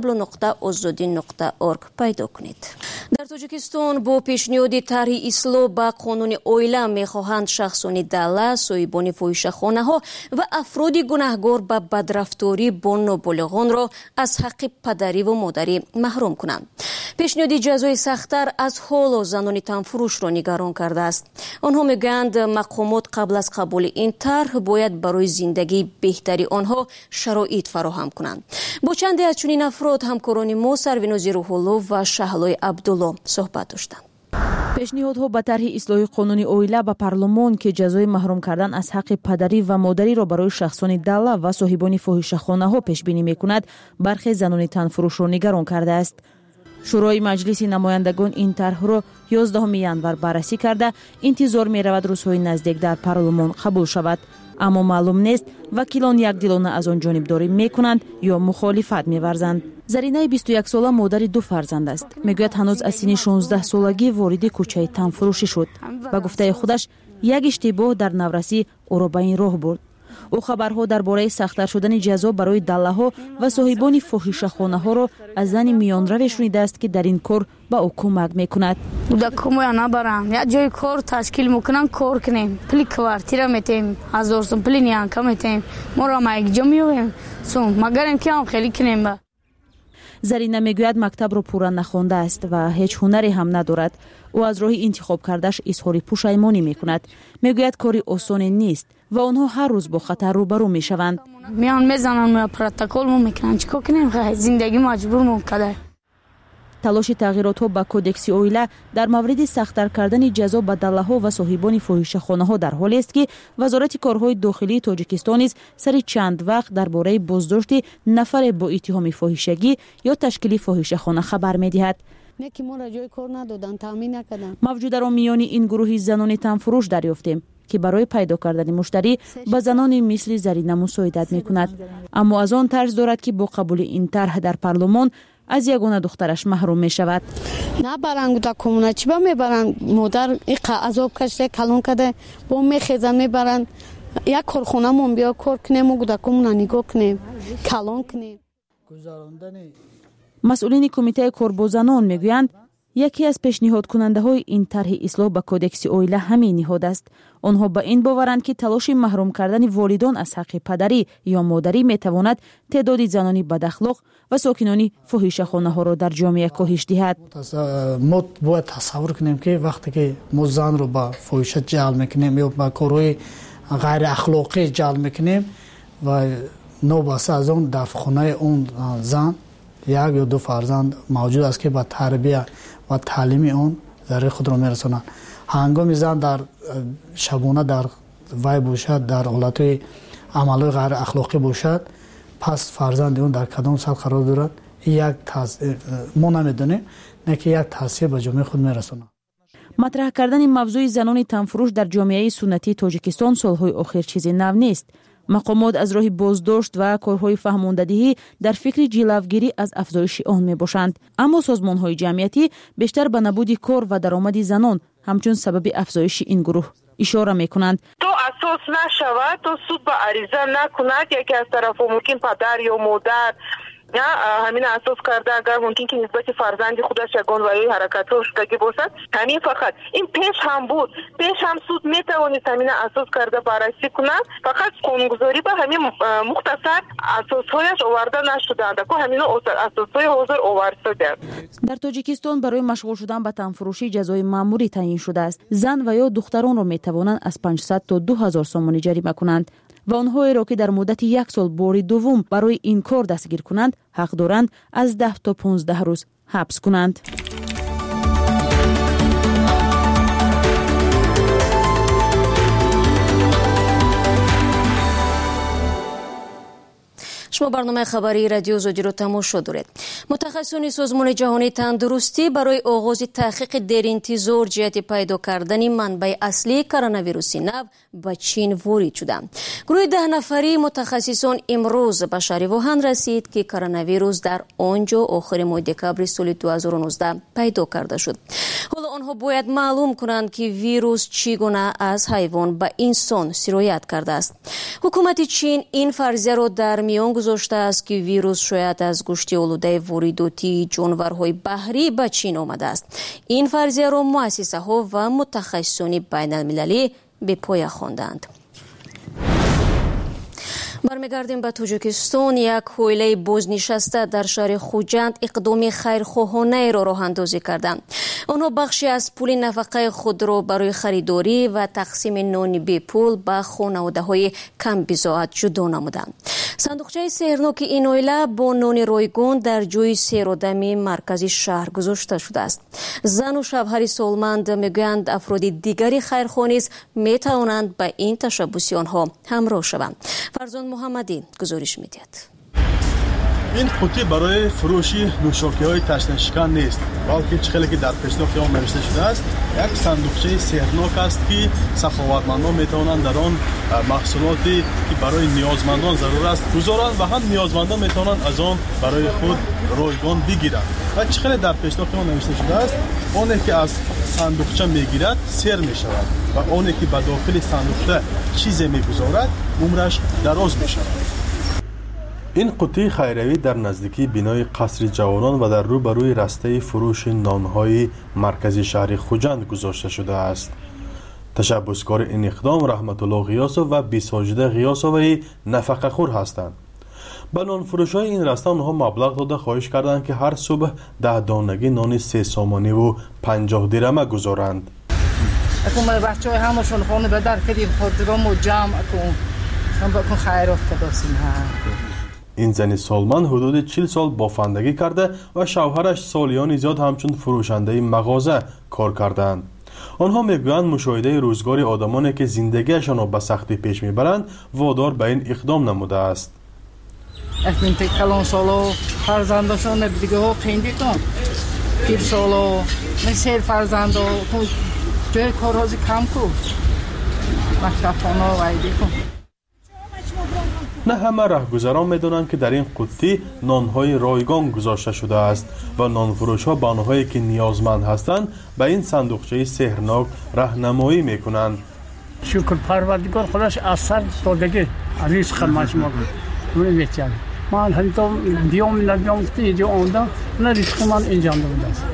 Speaker 1: www.ozodi.org пайдо кунед. дар Тоҷикистон бо пешниҳоди тарҳи ислоҳ ба қонуни оила мехоҳанд шахсони далла, соҳибони фоҳишахонаҳо ва афроди гунаҳгор ба бадрафторӣ бо ноболиғонро аз ҳаққи падариву модарӣ маҳрум кунанд. пешниҳоди ҷазои сахттар аз ҳоло занони танфурӯшро нигарон кардааст. онҳо мегӯянд мақомот қабл аз қабули ин тарҳ бояд барои зиндагии беҳтари онҳо шароит фароҳам кунанд. бо чанде аз чунин афрод ҳамкорони мо Сарвинози Рӯҳулло ва Шаҳлои Абдулло суҳбат доштанд.
Speaker 5: пешниҳодҳо ба тарҳи ислоҳи қонуни оила ба парлумон ки ҷазои маҳрум кардан аз ҳаққи падарӣ ва модариро барои шахсони далла ва соҳибони фоҳишахонаҳо пешбинӣ мекунад, бархе занони танфурӯшро нигарон кардааст. шӯрои маҷлиси намояндагон ин тарҳро 11 январ баррасӣ карда, интизор меравад рӯзҳои наздик дар парлумон қабул шавад. аммо маълум нест вакилон якдилона аз он ҷонибдорӣ мекунанд ё мухолифат меварзанд. Заринаи 21 сола модари 2 фарзанд аст. мегӯяд ҳанӯз аз синни 16 солагӣ вориди кӯчаи танфурӯшӣ шуд. ба гуфтаи худаш як иштибоҳ дар наврасӣ ӯро ба ин роҳ бурд. ӯ хабарҳо дар бораи сахттар шудани ҷазо барои даллаҳо ва соҳибони фоҳишахонаҳоро аз зани миёнраве шунидааст ки дар ин кор ба ӯ кӯмак мекунад.
Speaker 3: кӯдакҳомо набаранд, як ҷои кор ташкил мекунанд, кор кунем, пули квартира метем, 1000 сум пули ниянка метем, моро ма якҷо меёвем сум магарем ки ҳам хеле кунем. ба
Speaker 5: зарина мегӯяд мактабро пурра нахондааст ва ҳеҷ ҳунаре ҳам надорад. ӯ аз роҳи интихоб кардаш изҳори пушаймонӣ мекунад. мегӯяд кори осоне нест ва онҳо ҳар рӯз бо хатар рӯбарӯ мешаванд.
Speaker 3: меан мезананд, мо протокол мо мекунанд, чӣ кор кунем? зиндагӣ маҷбур мо када.
Speaker 5: талоши тағйиротҳо ба кодекси оила дар мавриди сахттар кардани ҷазо ба даллаҳо ва соҳибони фоҳишахонаҳо дар ҳоле аст ки вазорати корҳои дохилии тоҷикистон низ сари чанд вақт дар бораи боздошти нафаре бо иттиҳоми фоҳишагӣ ё ташкили фоҳишахона хабар медиҳад. мавҷударо миёни ин гурӯҳи занони танфурӯш дарёфтем ки барои пайдо кардани муштарӣ ба занони мисли Зарина мусоидат мекунад, аммо аз он тарз дорад ки бо қабули ин тарҳ дар парлумон аз ягона духтараш маҳрум мешавад.
Speaker 3: набаранд гута коммуна чӣ ба мебаранд модар иқа азоб кашида калон када бо мехезанд мебаранд як корхонамон биё кор кунем гута коммуна нигоҳ кунем калон кунем. масъулини кумитаи кор бо занон мегӯянд яке аз пешниҳодкунандаҳои ин тарҳи ислоҳ ба кодекси оила ҳамин ниҳод аст. онҳо ба ин боваранд ки талоши маҳрум кардани волидон аз ҳаққи падарӣ ё модарӣ метавонад теъдоди занони бадахлоқ ва сокинони фоҳишахонаҳоро дар ҷомеа коҳиш диҳад.
Speaker 10: мо бояд тасаввур кунем ки вақте ки мо занро ба фоҳиша ҷалб мекунем ё ба корҳои ғайриахлоқӣ ҷалб мекунем ва нобаста аз он дар хонаи он зан як ё ду фарзанд мавҷуд аст ки ба тарбия ва таълими он зарари худро мерасонанд. ҳангоми зан дар шабона дар вай бошад дар ҳолатҳои амалҳои ғайриахлоқӣ бошад пас фарзанди он дар кадом сатҳ қарор дорад як мо намедонем не ки як таъсир ба ҷомеаи худ мерасонад.
Speaker 5: матраҳ кардани мавзӯи занони танфурӯш дар ҷомеаи суннатии тоҷикистон солҳои охир чизи нав нест. мақомот аз роҳи боздошт ва корҳои фаҳмондадиҳӣ дар фикри ҷилавгирӣ аз афзоиши он мебошанд, аммо созмонҳои ҷамъиятӣ бештар ба набуди кор ва даромади занон ҳамчун сабаби афзоиши ин гурӯҳ ишора мекунанд.
Speaker 8: то асос нашавад, то суд ба ариза накунад, яке аз тарафҳо мумкин падар ё модар ҳамин асос карда агар мумкин ки нисбати фарзанди худаш ягон ваёи ҳаракатҳо шудагӣ бошад, ҳамин фақат ин пеш ҳам буд, пеш ҳам суд метавонист ҳамин асос карда баррасӣ кунад, фақат қонунгузорӣ ба ҳамин мухтасар асосҳояш оварда нашуданд, ҳамин асосҳои ҳозир оварда шуданд.
Speaker 5: дар тоҷикистон барои машғул шудан ба танфурӯшӣ ҷазои маъмурӣ таъин шудааст. зан ва ё духтаронро метавонанд аз 500 то 2000 сомонӣ ҷарима кунанд ва онҳоеро ки дар муддати 1 сол бори дуввум барои ин кор дастгир кунанд ҳақ доранд аз 10 то 15 рӯз ҳабс кунанд.
Speaker 1: шумо барномаи хабари радио Озодиро тамошо доред. мутахассисони созмони ҷаҳонии тандурустӣ барои оғози таҳқиқи деринтизор ҷиҳати пайдо кардани манбаи аслии коронавируси нав ба Чин ворид шуданд. гурӯҳи 10 нафари мутахассисон имрӯз ба шаҳри Вуҳан расид ки коронавирус дар он ҷо охири моҳи декабри соли 2019 пайдо карда шуд. ҳоло онҳо бояд маълум кунанд ки вирус чӣ гуна аз ҳайвон ба инсон сироят кардааст. ҳукумати Чин ин фарзияро дар миён гузоштааст ки вирус шояд аз гӯшти олудаи воридотии ҷонварҳои баҳрӣ ба Чин омадааст. ин фарзияро муассисаҳо ва мутахассисони байналмилалӣ бепоя хонданд. бармегардем ба Тоҷикистон. як ҳоилаи бознишаста дар шаҳри Хуҷанд иқдоми хайрхоҳонаеро роҳандозӣ карданд. онҳо бахше аз пули нафақаи худро барои харидорӣ ва тақсими нони бепул ба хонаводаҳои камбизоат ҷудо намуданд. сандуқчаи сеҳрноки ин оила бо нони ройгон дар ҷои серодами маркази шаҳр гузошта шудааст. зану шавҳари солманд мегӯянд афроди дигари хайрхоҳ низ метавонанд ба ин ташаббуси онҳо ҳамроҳ шаванд. фарзон муҳаммадӣ гузориш медиҳад.
Speaker 12: ин қуттӣ барои фурӯши нӯшокиҳои ташнашикан нест, балки чихеле ки дар пешноқи он навишта шудааст, як сандуқчаи сеҳрнок аст ки саховатмандон метавонанд дар он маҳсулоте ки барои ниёзмандон зарур аст гузоранд ва ҳам ниёзмандон метавонанд аз он барои худ ройгон бигиранд. ва чихеле дар пешноқи он навишта шудааст, оне ки аз сандуқча мегирад сер мешавад ва оне ки ба дохили сандуқча чизе мегузорад умраш дароз мешавад. ин қуттии хайравӣ дар наздикии бинои қасри ҷавонон ва дар рӯбарӯи растаи фурӯши нонҳои маркази шаҳри Хуҷанд гузошта шудааст. ташаббускори ин иқдом Раҳматулло Ғиёсов ва Бисоҷида Ғиёсоваи нафақахӯр ҳастанд. ба нонфурӯшҳои ин раста онҳо маблағ дода хоҳиш карданд ки ҳар субҳ 10 донагӣ нони 3 сомониву 50 дирама гузоранд.
Speaker 23: бачаҳои ҳамашон хони ба дар кардим хотирому ҷамъ кун. ҳам ба кун хайрот кадосин ҳа.
Speaker 12: این زن سالمند حدود 40 سال بافندگی کرده و شوهرش سالیانی زیاد همچون فروشنده مغازه کار کردند. آنها میگویند مشاهده روزگار آدمانی که زندگیشان را به سختی پیش میبرند وادار به این اقدام نموده است.
Speaker 23: اکنون کلان سالو فرزندشان دیگه ها خیلی کن پیر سالو مثل فرزند و جای کارهازی کم کن مکتبانا و ایدی کن.
Speaker 12: نه همه رهگذران میدونند که در این قوطی نانهای رایگان گذاشته شده است و نانفروش ها به آنهایی که نیازمند هستند به این صندوقچه سحرناک راهنمایی میکنند.
Speaker 14: شکر پروردگار خودش اثر دادگی عزیز خدمت شما کنم میتونم من حتی بیام نبیام اینجا آمدم نه ریسک من اینجا بوده است.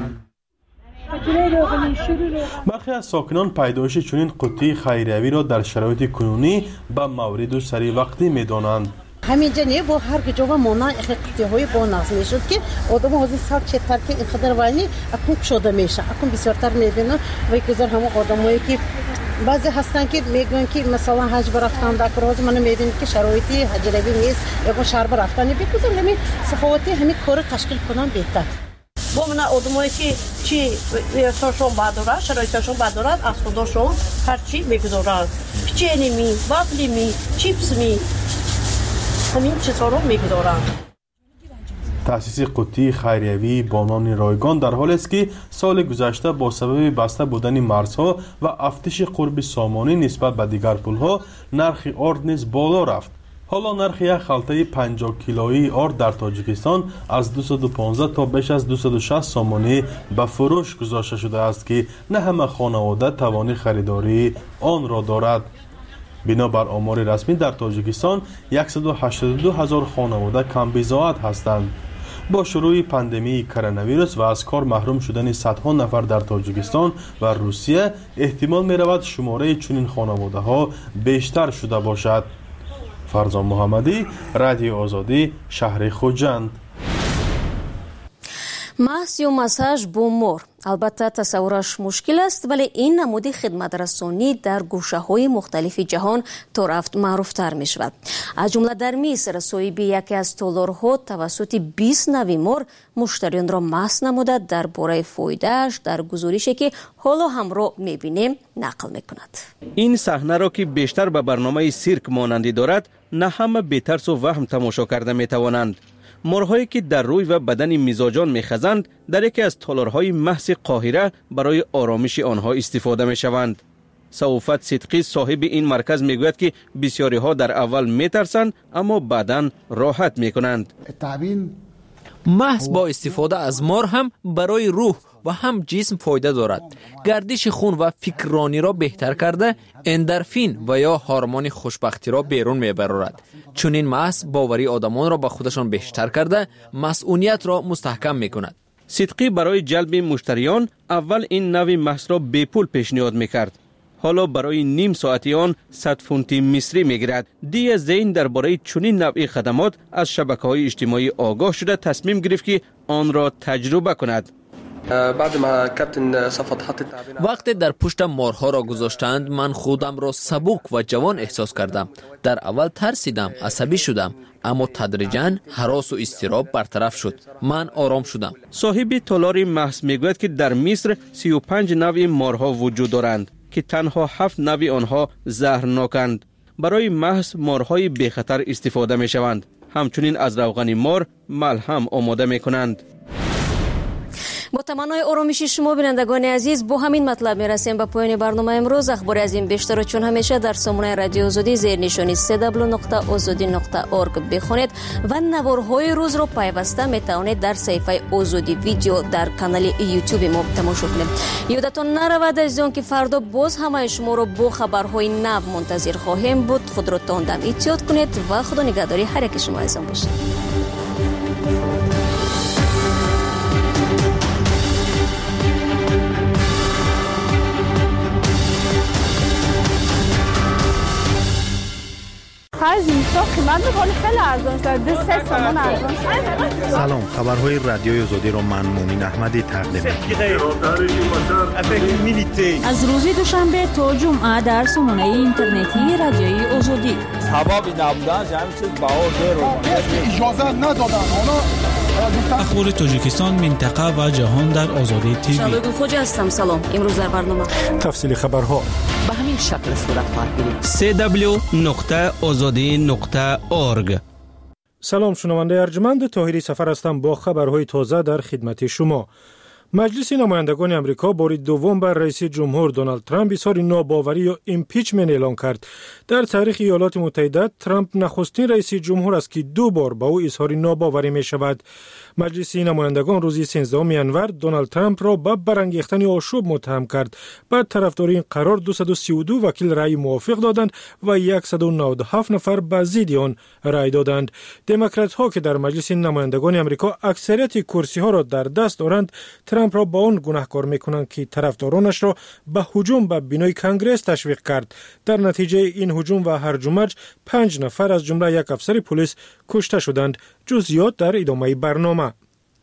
Speaker 12: برخی از ساکنان پیدایش چنین قوطی خیریوی را در شرایط کنونی به مورد و سری وقتی میدانند.
Speaker 16: همینجا نه با هر جا و مونا قوطی های با نقص میشد که آدم حاضر سال چطور که این خدر وانی اکون شده میشه اکون بسیارتر میبینن و گذر همه آدمایی که بعضی هستن که میگن که مثلا حج برفتن در کارهاز من میبینم که شرایطی حج روی نیست یا شهر برفتن بگذار همین سخاوتی همین کار تشکیل کنن بهتر. با من آدمایی که چی احساسشون بداره شرایطشون بداره از خودشون هرچی میگذارن پیچینی می وافلی می چیپس می همین چیزها رو میگذارن.
Speaker 12: تأسیس قوطی خیریوی با نان رایگان در حالی است که سال گذشته با سبب بسته بودن مرزها و افزایش قرب سامانی نسبت به دیگر پولها نرخ آرد نیز بالا رفت. حالا نرخ یک خلطه 50 کیلویی آرد در تاجیکستان از 215 تا بیش از 260 سامانی به فروش گذاشته شده است که نه همه خانواده توان خریداری آن را دارد. بنابر آمار رسمی در تاجیکستان 182,000 خانواده کم بضاعت هستند. با شروع پاندمی کرونا ویروس و از کار محروم شدن صدها نفر در تاجیکستان و روسیه احتمال می رود شماره چنین خانواده ها بیشتر شده باشد. فرزان محمدی، رادیو آزادی، شهر خوجند.
Speaker 1: محض یا مساج با مور البته تصورش مشکل است ولی این نمود خدمت رسانی در گوشه های مختلف جهان تا رفت معروف تر می شود. از جمله در مصر صاحب یکی از تالارها توسط 20 نوع مور مشتریان را مست نموده در باره فایدهش در گزارشی که حالا همراه می بینیم نقل می کند.
Speaker 11: این صحنه را که بیشتر به برنامه سیرک مانندی دارد نه همه بی ترس و وهم تماشا کرده می توانند. مورهایی که در روی و بدن میزاجان میخزند در یکی از تالارهای محض قاهره برای آرامش آنها استفاده میشوند. صوفت صدقی صاحب این مرکز میگوید که بسیاری ها در اول میترسند اما بعداً راحت میکنند.
Speaker 4: محض با استفاده از مار هم برای روح و هم جسم فایده دارد. گردش خون و فکرانی را بهتر کرده اندورفین و یا هورمون خوشبختی را بیرون میبرد. چون این محض باوری آدمان را به خودشان بیشتر کرده مسئولیت را مستحکم میکند.
Speaker 11: صدقی برای جلب مشتریان اول این نوع محض را بی پول پیشنهاد میکرد. حالا برای نیم ساعتی آن 100 فونت مصری میگیرد. دیگه زین درباره چنین نوع خدمات از شبکه‌های اجتماعی آگاه شده تصمیم گرفت که آن را تجربه کند.
Speaker 4: وقتی در پشت مارها را گذاشتند من خودم را سبک و جوان احساس کردم. در اول ترسیدم، عصبی شدم، اما تدریجاً هراس و اضطراب برطرف شد. من آرام شدم.
Speaker 11: صاحب تالار محض میگوید که در مصر 35 نوع مارها وجود دارند که تنها 7 نوع آنها زهرناکند. برای محض مارهای بی خطر استفاده می شوند. همچنین از روغن مار ملهم آماده می کنند.
Speaker 1: با تمنای آرامش شما بینندگان عزیز با همین مطلب میرسیم به پایان برنامه امروز. اخبار از این بیشتر و چون همیشه در سامانه رادیو آزادی زیر نشانی www.azadi.org بخونید و نوارهای روز رو پیوسته میتوانید در صفحه آزادی ویدیو در کانال یوتیوب ما تماشا کنید. یادتون نرود عزیزان که فردا باز همه شما رو با خبرهای نو منتظر خواهیم بود. خود رو تندم احتیاط کنید و خدا نگهداری هر یک شما عزیزان باشید.
Speaker 17: آخر زمستان قیمت میکنه خیلی ارزان شده 3 تومان ارزان شده.
Speaker 18: سلام، خبرهای رادیوی آزادی را من مومن احمدی تقدیم می‌کنم.
Speaker 3: از روز دوشنبه تا جمعه در سامانه اینترنتی رادیوی آزادی.
Speaker 19: هوایی نبودن همین چیز بهار رو
Speaker 22: اجازه ندادن.
Speaker 15: اخبار تاجیکستان، منطقه و جهان در آزادی تیوی.
Speaker 1: شباب خوش هستم. سلام. امروز در برنامه
Speaker 18: تفصیل خبرها
Speaker 24: به همین شکل صورت خواهد گرفت. www.azadi.org.
Speaker 18: سلام، شنونده ارجمند، طاهری سفر هستم با خبرهای تازه در خدمت شما. مجلس نمایندگان امریکا بار دوم بر رئیس جمهور دونالد ترامپ اظهار ناباوری یا ایمپیچمنت اعلام کرد. در تاریخ ایالات متحده ترامپ نخستین رئیس جمهور است که 2 بار با او اظهار ناباوری می شود. مجلس نمایندگان روز 13 ینور دونالد ترامپ را به برانگیختن آشوب متهم کرد. بعد طرفداران این قرار 232 وکیل رأی موافق دادند و 197 نفر به ضد آن رأی دادند. دموکرات ها که در مجلس نمایندگان امریکا اکثریت کرسی ها را در دست دارند، ترامپ را با آن گناهکار می‌کنند که طرفدارانش را به هجوم به بینای کنگره تشویق کرد. در نتیجه این هجوم و هرج و مرج 5 نفر از جمله یک افسر پلیس کشته شدند. جزئیات در ادامه برنامه.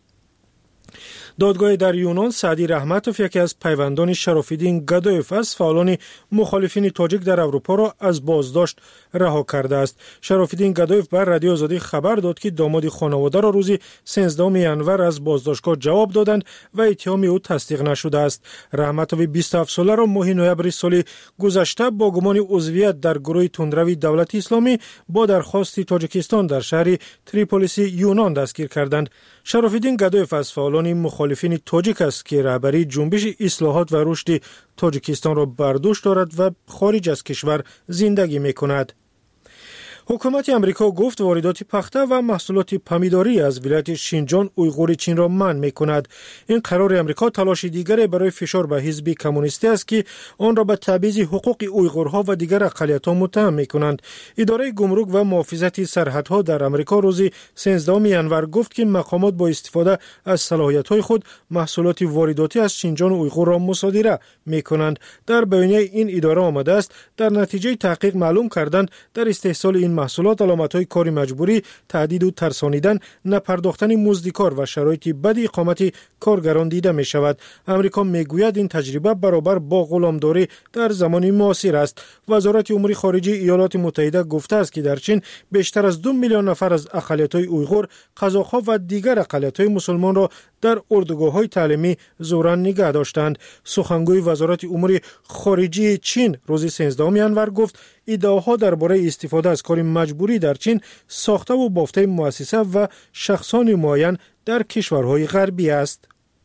Speaker 18: دادگاه در یونان سعدی رحمتوف، یکی از پیوندان شراف‌الدین گدایف از فعالان مخالفین تاجیک در اروپا را از بازداشت رها کرده است. شراف‌الدین گدایف بر رادیو آزادی خبر داد که داماد خانواده را روز 13 ینور از بازداشتگاه جواب دادند و اتهام او تصدیق نشده است. رحمتوف 27 ساله را ماه نوامبر سال گذشته با گمان عضویت در گروه تندروی دولت اسلامی با درخواست تاجیکستان در شهر تریپولیس یونان دستگیر کردند. شراف‌الدین گدایف از فعالان مخالفین تاجیک است که رهبری جنبش اصلاحات و رشد تاجیکستان را بر دوش دارد و خارج از کشور زندگی می‌کند. حکومت امریکا گفت واردات پخته و محصولات پمیداری از ولایت شینجان اویغور چین را منع می‌کند. این قرار امریکا تلاش دیگری برای فشار به حزب کمونیستی است که آن را به تبعیض حقوق اویغورها و دیگر اقلیت‌ها متهم می‌کنند. اداره گمرک و محافظت سرحدها در امریکا روز 13 ینور گفت که مقامات با استفاده از صلاحیت‌های خود محصولات وارداتی از شینجان اویغور را مصادره می‌کنند. در بیانیه این اداره آمده است در نتیجه تحقیق معلوم کردند در استحصال این محصولات علامت‌های کار مجبوری، تهدید و ترسانیدن، نپرداختن مزد کار و شرایط بد اقامت کارگران دیده می‌شود. امریکا می‌گوید این تجربه برابر با غلامداری در زمان معاصر است. وزارت امور خارجه ایالات متحده گفته است که در چین بیشتر از 2 میلیون نفر از اقلیت‌های اویغور، قزاق‌ها و دیگر اقلیت‌های مسلمان را در اردوگاه‌های تعلیمی زورا نگه داشتند. سخنگوی وزارت امور خارجه چین روز 13 ینور گفت ادعاها درباره استفاده از کار مجبوری در چین ساخته و بافته مؤسسه و شخصان معین در کشورهای غربی است.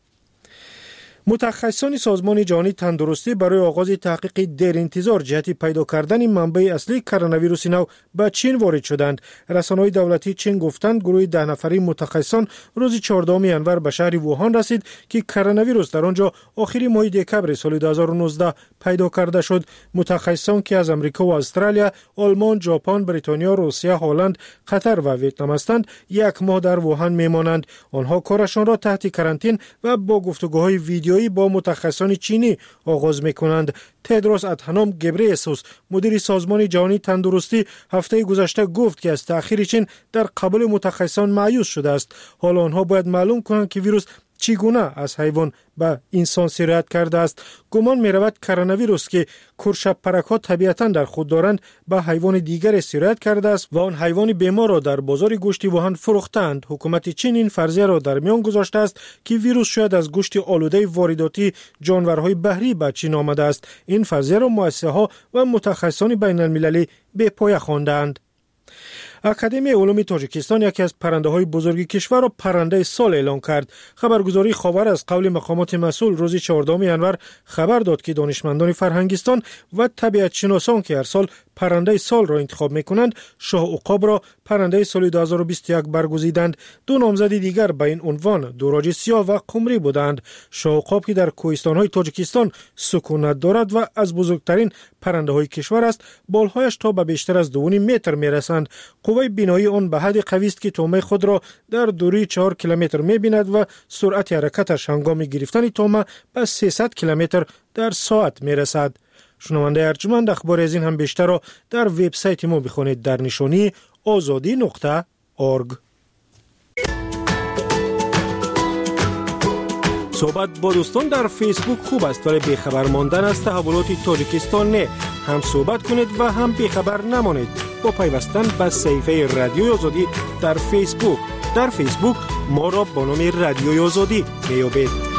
Speaker 18: متخصصان سازمان جهانی تندرستی برای آغاز تحقیق دیر انتظار جهت پیدا کردن منبع اصلی کرونا ویروس نو به چین وارد شدند. رسانه‌های دولتی چین گفتند گروه 10 نفری متخصصان روز 14 ینور به شهر ووهان رسید که کرونا ویروس در آنجا آخر ماه دکمبر سال 2019 پیدا کرده شد. متخصصان که از آمریکا و استرالیا، آلمان، ژاپن، بریتانیا، روسیه، هلند، قطر و ویتنام هستند، 1 ماه در ووهان میمانند. آنها کارشان را تحت کرانتین و با گفتگوهای ویدیو با متخصصان چینی آغاز می‌کنند. تدروس ادهانوم گبریسوس، مدیر سازمان جهانی تندرستی، هفته گذشته گفت که از تأخیر چین در قبول متخصصان مایوس شده است. حالا آنها باید معلوم کنند که ویروس چگونه از حیوان به انسان سرایت کرده است. گمان می رود کرونا ویروس که کورشپرک‌ها طبیعتاً در خود دارند به حیوان دیگر سرایت کرده است و آن حیوان بیمار را در بازار گوشت ووهان فروختند. حکومت چین این فرضیه را در میان گذاشته است که ویروس شاید از گوشت آلوده وارداتی جانورهای بحری به چین آمده است. این فرضیه را مؤسسه‌ها و متخصصان بین‌المللی به پایه خواندند. اکادمی علوم تاجیکستان یکی از پرنده‌های بزرگ کشور را پرنده سال اعلام کرد. خبرگزاری خاور از قول مقامات مسئول روز 14 ینور خبر داد که دانشمندان فرهنگستان و طبیعت شناسان که هر سال پرنده سال را انتخاب می‌کنند، شاه عقاب را پرنده سال 2021 برگزیدند. 2 نامزد دیگر به این عنوان دوراج سیاه و قمری بودند. شاه عقاب که در کوهستان‌های تاجیکستان سکونت دارد و از بزرگترین پرنده‌های کشور است، بالهایش تا به بیشتر از 2.5 متر می‌رسند. قوه بینایی آن به حد قوی است که طعمه خود را در دوری 4 کیلومتر می‌بیند و سرعت حرکتش هنگام گرفتن طعمه به 300 کیلومتر در ساعت می‌رسد. شنونده ارجمند، اخبار از این هم بیشتر را در وبسایت ما بخوانید در نشانی azadi.org. صحبت با دوستان در فیسبوک خوب است، ولی بیخبر ماندن از تحولات تاجیکستان نه. هم صحبت کنید و هم بیخبر نمانید با پیوستن به صفحه رادیوی آزادی در فیسبوک. در فیسبوک ما را با نام رادیوی آزادی میابید.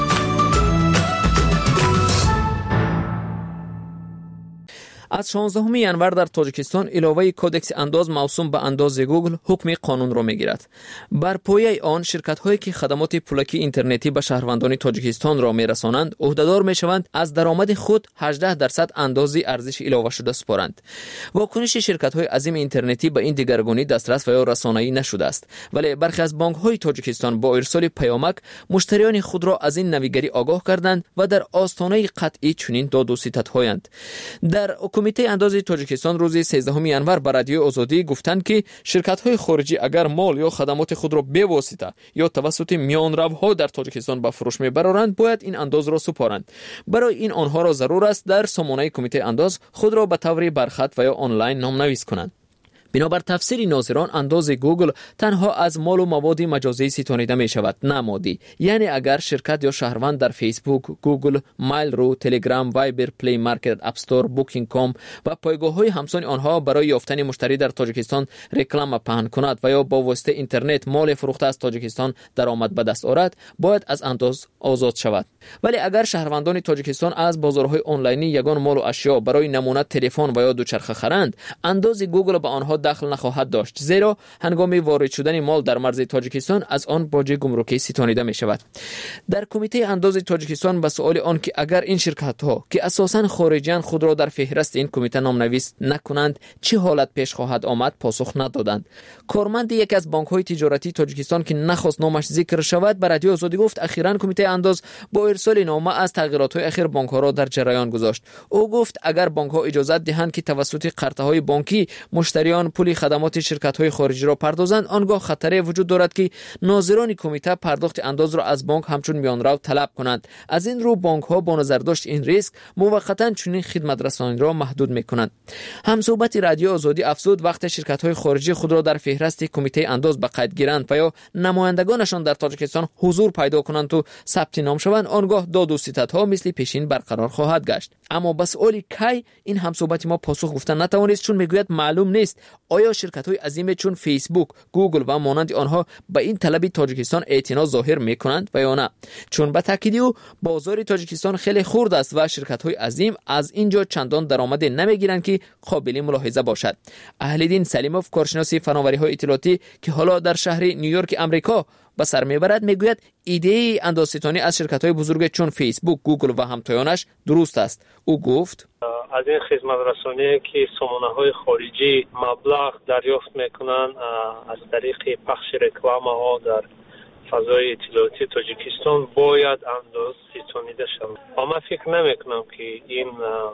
Speaker 4: از 16 ینور در تاجیکستان علاوه کدکس انداز موسوم به انداز گوگل حکم قانون را میگیرد. بر پایه آن شرکت‌هایی که خدمات پولکی اینترنتی به شهروندان تاجیکستان را میرسانند عهدهدار میشوند از درآمد خود 18% اندازی ارزش علاوه شده سپارند. واکنش شرکت‌های عظیم اینترنتی به این دگرگونی دسترس و یا رسانه‌ای نشده است، ولی برخی از بانک‌های تاجیکستان با ارسال پیامک مشتریان خود را از این نویگری آگاه کردند و در آستانه قطعی چنین داد و ستدهایند. در کمیته اندازه تاجیکستان روز 13 ینور به رادیو آزادی گفتند که شرکت‌های خارجی اگر مال یا خدمات خود را به واسطه یا توسط میانروها در تاجیکستان به فروش میبرند باید این انداز را سپارند. برای این آنها را ضرور است در سامانه کمیته انداز خود را به طور برخط و یا آنلاین نام‌نویس کنند. بنابر تفسیر ناظران انداز گوگل تنها از مال و مواد مجازی ستانیده می شود، نه مادی. یعنی اگر شرکت یا شهروند در فیسبوک، گوگل، مایل رو، تلگرام، وایبر، پلی مارکت، اپ استور، بوکینگ کام و پایگاه‌های همسان آنها برای یافتن مشتری در تاجیکستان رکلام پهن کند و یا با واسطه اینترنت مال فروخته از تاجیکستان درآمد به دست آورد باید از انداز آزاد شود. ولی اگر شهروندان تاجیکستان از بازارهای آنلاینی یگان مال و اشیا برای نمونه تلفن و یا دوچرخه خرند، انداز گوگل به آنها دخل نخواهد داشت، زیرا هنگام وارد شدن مال در مرز تاجیکستان از آن باج گمرکی ستانیده می شود. در کمیته انداز تاجیکستان به سوال آن که اگر این شرکت ها که اساساً خارجیان خود را در فهرست این کمیته نامنویس نکنند چه حالت پیش خواهد آمد پاسخ ندادند. کارمند یکی از بانک های تجارتی تاجیکستان که نخواست نامش ذکر شود به رادیو آزادی گفت اخیراً کمیته انداز با ارسال نامه از تغییرات های اخیر بانک ها را در جریان گذاشت. او گفت اگر بانک ها اجازه دهند که توسط قرضه های بانکی مشتریان پول خدمات شرکت‌های خارجی را پردازند، آنگاه خطری وجود دارد که ناظران کمیته پرداخت انداز را از بانک همچون میانرو طلب کنند. از این رو بانک‌ها با نظر داشت این ریسک موقتا چنین خدمت رسانی را محدود می‌کنند. همصحبت رادیو آزادی افزود وقت شرکت‌های خارجی خود را در فهرست کمیته انداز به قید گیرند و یا نمایندگانشان در تاجیکستان حضور پیدا کنند و ثبت نام شوند، آنگاه داد و ستدها مثل پیشین برقرار خواهد گشت. اما به سؤال کی این همصحبت ما پاسخ گفتن نتوانست، چون میگوید معلوم نیست آیا شرکت‌های عظیم چون فیسبوک، گوگل و مانند آنها به این طلب تاجیکستان اعتنا ظاهر می‌کنند و یا نه. چون به تأکید او بازار تاجیکستان خیلی خرد است و شرکت‌های عظیم از اینجا چندان درآمد نمی‌گیرند که قابل ملاحظه باشد. اهل‌دین سلیموف کارشناس فناوری‌های اطلاعاتی که حالا در شهر نیویورک آمریکا به سر میبرد میگوید ایده اندازه‌ستانی از شرکت‌های بزرگ چون فیسبوک، گوگل و همتایانش درست است. او گفت
Speaker 2: از این خدمت رسانی که سامانه‌های خارجی مبلغ دریافت میکنند از طریق پخش رکلام‌ها در فضای اطلاعاتی تاجیکستان باید اندازه‌ستانیده شود. اما فکر نمیکنم که این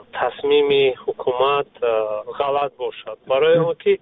Speaker 2: تصمیم حکومت غلط باشد، برای اینکه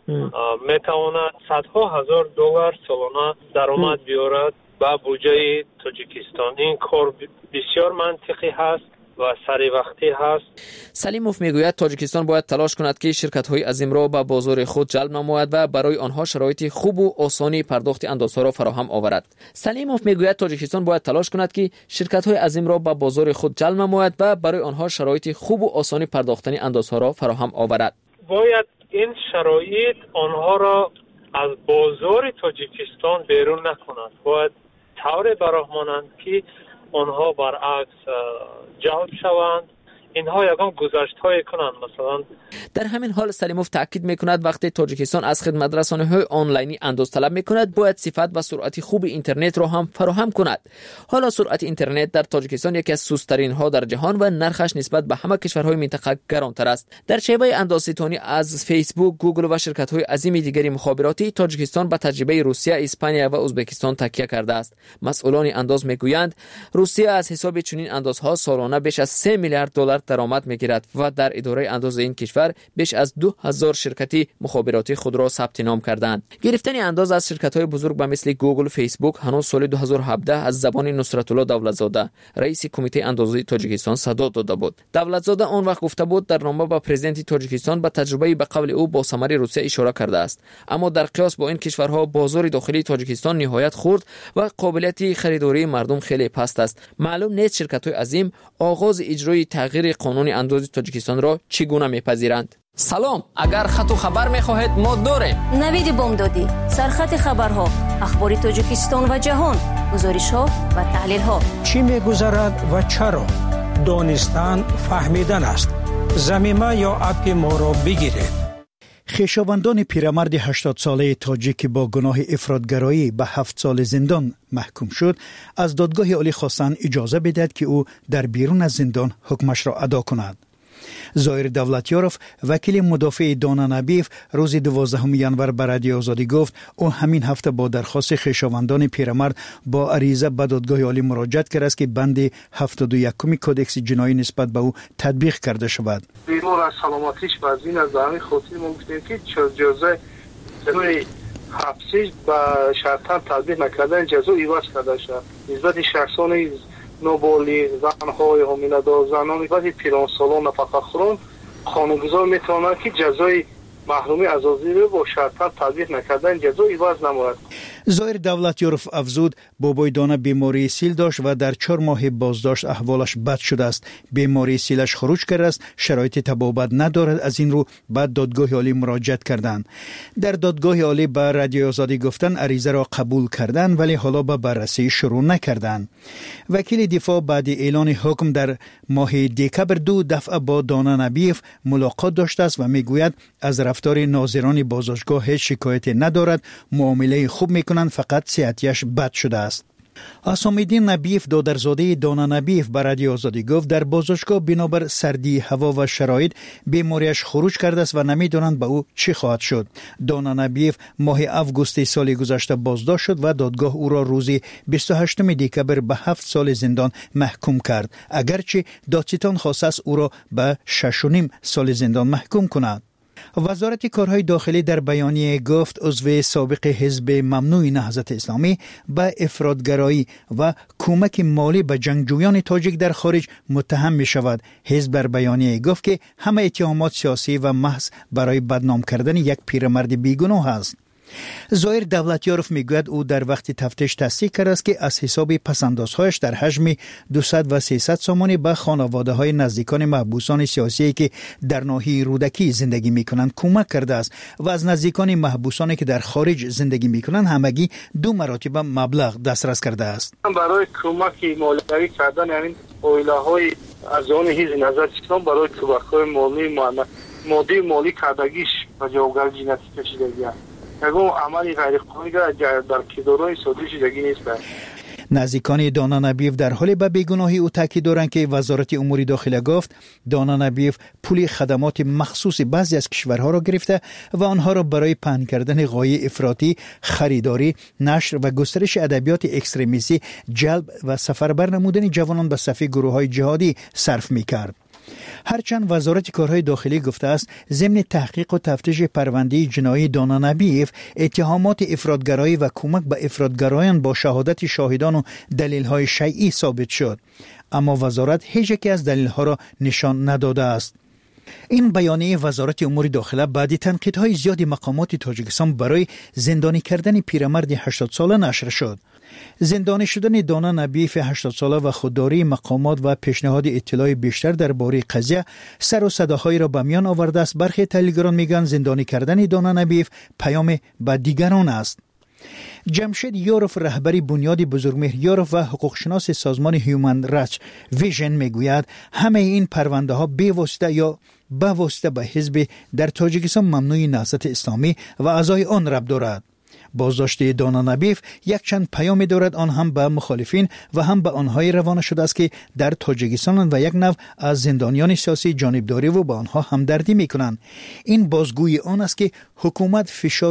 Speaker 2: میتواند صدها هزار دلار سالانه درآمد بیارد به بودجه تاجیکستان. این کار بسیار منطقی هست و سری وقتی هست.
Speaker 4: سلیموف میگوید تاجیکستان باید تلاش کند که شرکت‌های عظیم را به بازار خود جلب نماید و برای آنها شرایط خوب و آسانی پرداخت اندازها را فراهم آورد. سلیموف میگوید تاجیکستان باید تلاش کند که شرکت‌های عظیم را به بازار خود جلب نماید و برای آنها شرایط خوب و آسانی پرداختن اندازها را فراهم آورد.
Speaker 2: باید این شرایط آنها را از بازار تاجیکستان بیرون نکند. باید طوری براهمانند که آنها برعکس جلب شوند، اینها یگان گذشت‌های کنند. مثلا
Speaker 4: در همین حال سلیموف تاکید میکند وقتی تاجیکستان از خدمت رسانی‌های آنلاینی انداز طلب میکند باید صفت و سرعت خوب اینترنت را هم فراهم کند. حالا سرعت اینترنت در تاجیکستان یکی از سست‌ترین ها در جهان و نرخش نسبت به همه کشورهای منطقه گرانتر است. در شیوه اندازه‌ستانی از فیسبوک، گوگل و شرکت‌های عظیم دیگری مخابراتی تاجیکستان به تجربه روسیه، اسپانیا و ازبکستان تکیه کرده است. مسئولان انداز میگویند روسیه از حساب چنین اندازها سالانه بیش از 3 میلیارد دلار میلیارد درآمد میگیرد و در اداره انداز این کشور بیش از 2000 شرکت مخابراتی خود را ثبت نام کردند. گرفتن انداز از شرکت‌های بزرگ به مثل گوگل، فیسبوک هنوز سال 2017 از زبان نصرت الله دولتزاده رئیس کمیته اندازه تاجیکستان صدا داده بود. دولتزاده آن وقت گفته بود در نامه به پرزیدنت تاجیکستان به تجربه به قول او با ثمر روسیه اشاره کرده است، اما در قیاس با این کشورها بازار داخلی تاجیکستان نهایت خرد و قابلیت خریداری مردم خیلی پست است. معلوم نیست شرکت‌های عظیم آغاز اجرای تغییر قانون انداز تاجیکستان را چگونه میپذیرند.
Speaker 24: سلام، اگر خط و خبر میخواهید ما داریم.
Speaker 1: نوید بامدادی، سرخط خبرها، اخبار تاجیکستان و جهان، گزارش‌ها و تحلیل‌ها.
Speaker 7: چی می‌گذرد و چرا؟ دانستن فهمیدن است. زمینه یا اپ ما را بگیرید.
Speaker 9: خویشاوندان پیرمرد 80 ساله تاجیک با گناه افراطگرایی به 7 سال زندان محکوم شد، از دادگاه عالی خواستند اجازه بدهد که او در بیرون از زندان حکمش را ادا کند. ظاهر دولتیاروف، وکیل مدافع دانا نبیف، روز 12 ژانویه به رادیو آزادی گفت او همین هفته با درخواست خویشاوندان پیرمرد با عریضه به دادگاه عالی مراجعت کرده است که بند 71 کدکس جنایی نسبت به او تطبیق کرده شود.
Speaker 2: بیمار از سلامتیش وزین از همین خاطر ما گفتیم که جزای روی حبسش با شرطاً تطبیق نکردن جزا ایواز کرده شد. نسبت شخصان نوبالی، زنهای حامله‌دار، زنانی و پیرانسالان نفقه‌خوران قانونگذار میتواند که جزای محرومی از آزادی با شرطاً تطبیق نکردن جزا ایواز نماید.
Speaker 9: ظاهر دولتیاروف افزود بابای دانا بیماری سیل داشت و در 4 ماه بازداشت احوالش بد شده است. بیماری سیلش خروج کرده است، شرایط تبابت ندارد، از این رو بعد دادگاه عالی مراجعت کردند. در دادگاه عالی به رادیو آزادی گفتن عریضه را قبول کردند ولی حالا به بررسی شروع نکردند. وکیل دفاع بعد اعلان حکم در ماه دکبر 2 دفعه با دانا نبیف ملاقات داشته است و میگوید از رفتار ناظران بازداشتگاه هیچ شکایتی ندارد، معامله خوب میکنند، فقط صحتیش بد شده است. اسام‌الدین نبیف، دادرزاده دانا نبیف، به رادیو آزادی گفت در بازداشتگاه بنابر سردی هوا و شرایط بیماریش خروج کرده است و نمیدانند به او چی خواهد شد. دانا نبیف ماه آگوست سال گذشته بازداشت شد و دادگاه او را روز 28 دکبر به 7 سال زندان محکوم کرد، اگرچه دادستان خواسته است او را به 6.5 سال زندان محکوم کند. وزارت کارهای داخلی در بیانیه گفت عضو سابق حزب ممنوع نهضت اسلامی به افراطگرایی و کمک مالی به جنگجویان تاجیک در خارج متهم می شود. حزب در بیانیه گفت که همه اتهامات سیاسی و محض برای بدنام کردن یک پیرمرد بیگناه است. ظاهر دولتیاروف میگوید او در وقت تفتیش تصدیق کرده است که از حساب پسندازهایش در حجم 200 و 300 سامانی به خانواده های نزدیکان محبوسان سیاسی که در ناحیه رودکی زندگی میکنند کمک کرده است و از نزدیکان محبوسانی که در خارج زندگی میکنند همگی 2 مراتب مبلغ دسترس کرده است.
Speaker 2: برای کمک مالی کردن یعنی اویله های از آن حزب نهضت اسلام برای کمک‌های مالی کردگیش و جوابگر جنسی کشیدگی است. اگه عملی غیر قانونی در کدورای صادر شدگی نیست.
Speaker 9: نزدیکان دانا نبیف در حال به بیگناهی او تاکید دارند که وزارت امور داخلی گفت دانا نبیف پول خدمات مخصوص بعضی از کشورها را گرفته و آنها را برای پهن کردن غایه افراطی، خریداری، نشر و گسترش ادبیات اکستریمیستی جلب و سفربر نمودن جوانان به صف گروه‌های جهادی صرف می‌کرد. هرچند وزارت کارهای داخلی گفته است ضمن تحقیق و تفتیش پرونده جنایی دانا نبیف اتهامات افراطگرایی و کمک به افراطگرایان با شهادت شاهدان و دلیل‌های شیعی ثابت شد، اما وزارت هیچ یک از دلیل‌ها را نشان نداده است. این بیانیه وزارت امور داخله بعد تنقیدهای زیادی مقامات تاجیکستان برای زندانی کردن پیرمرد 80 ساله نشر شد. زندانی شدن دانا نبیف 80 ساله و خودداری مقامات و پیشنهاد اطلاع بیشتر درباره قضیه سر و صداهایی را به میان آورده است. برخی تحلیلگران میگن زندانی کردن دانا نبیف پیام به دیگران است. جمشید یاروف، رهبری بنیاد بزرگمهر یاروف و حقوقشناس سازمان هیومن رایتس ویژن میگوید همه این پرونده ها به واسطه یا به واسطه به حزب در تاجیکستان ممنوع نهضت اسلامی و اعضای آن ربط دارد. بازداشت دانا نبیف یک چند پیام دارد، آن هم به مخالفین و هم به آنهای روانه شده است که در تاجیکستان و یک نوع از زندانیان سیاسی جانبداری و با آنها همدردی میکنند. این بازگوی آن است که حکومت فشار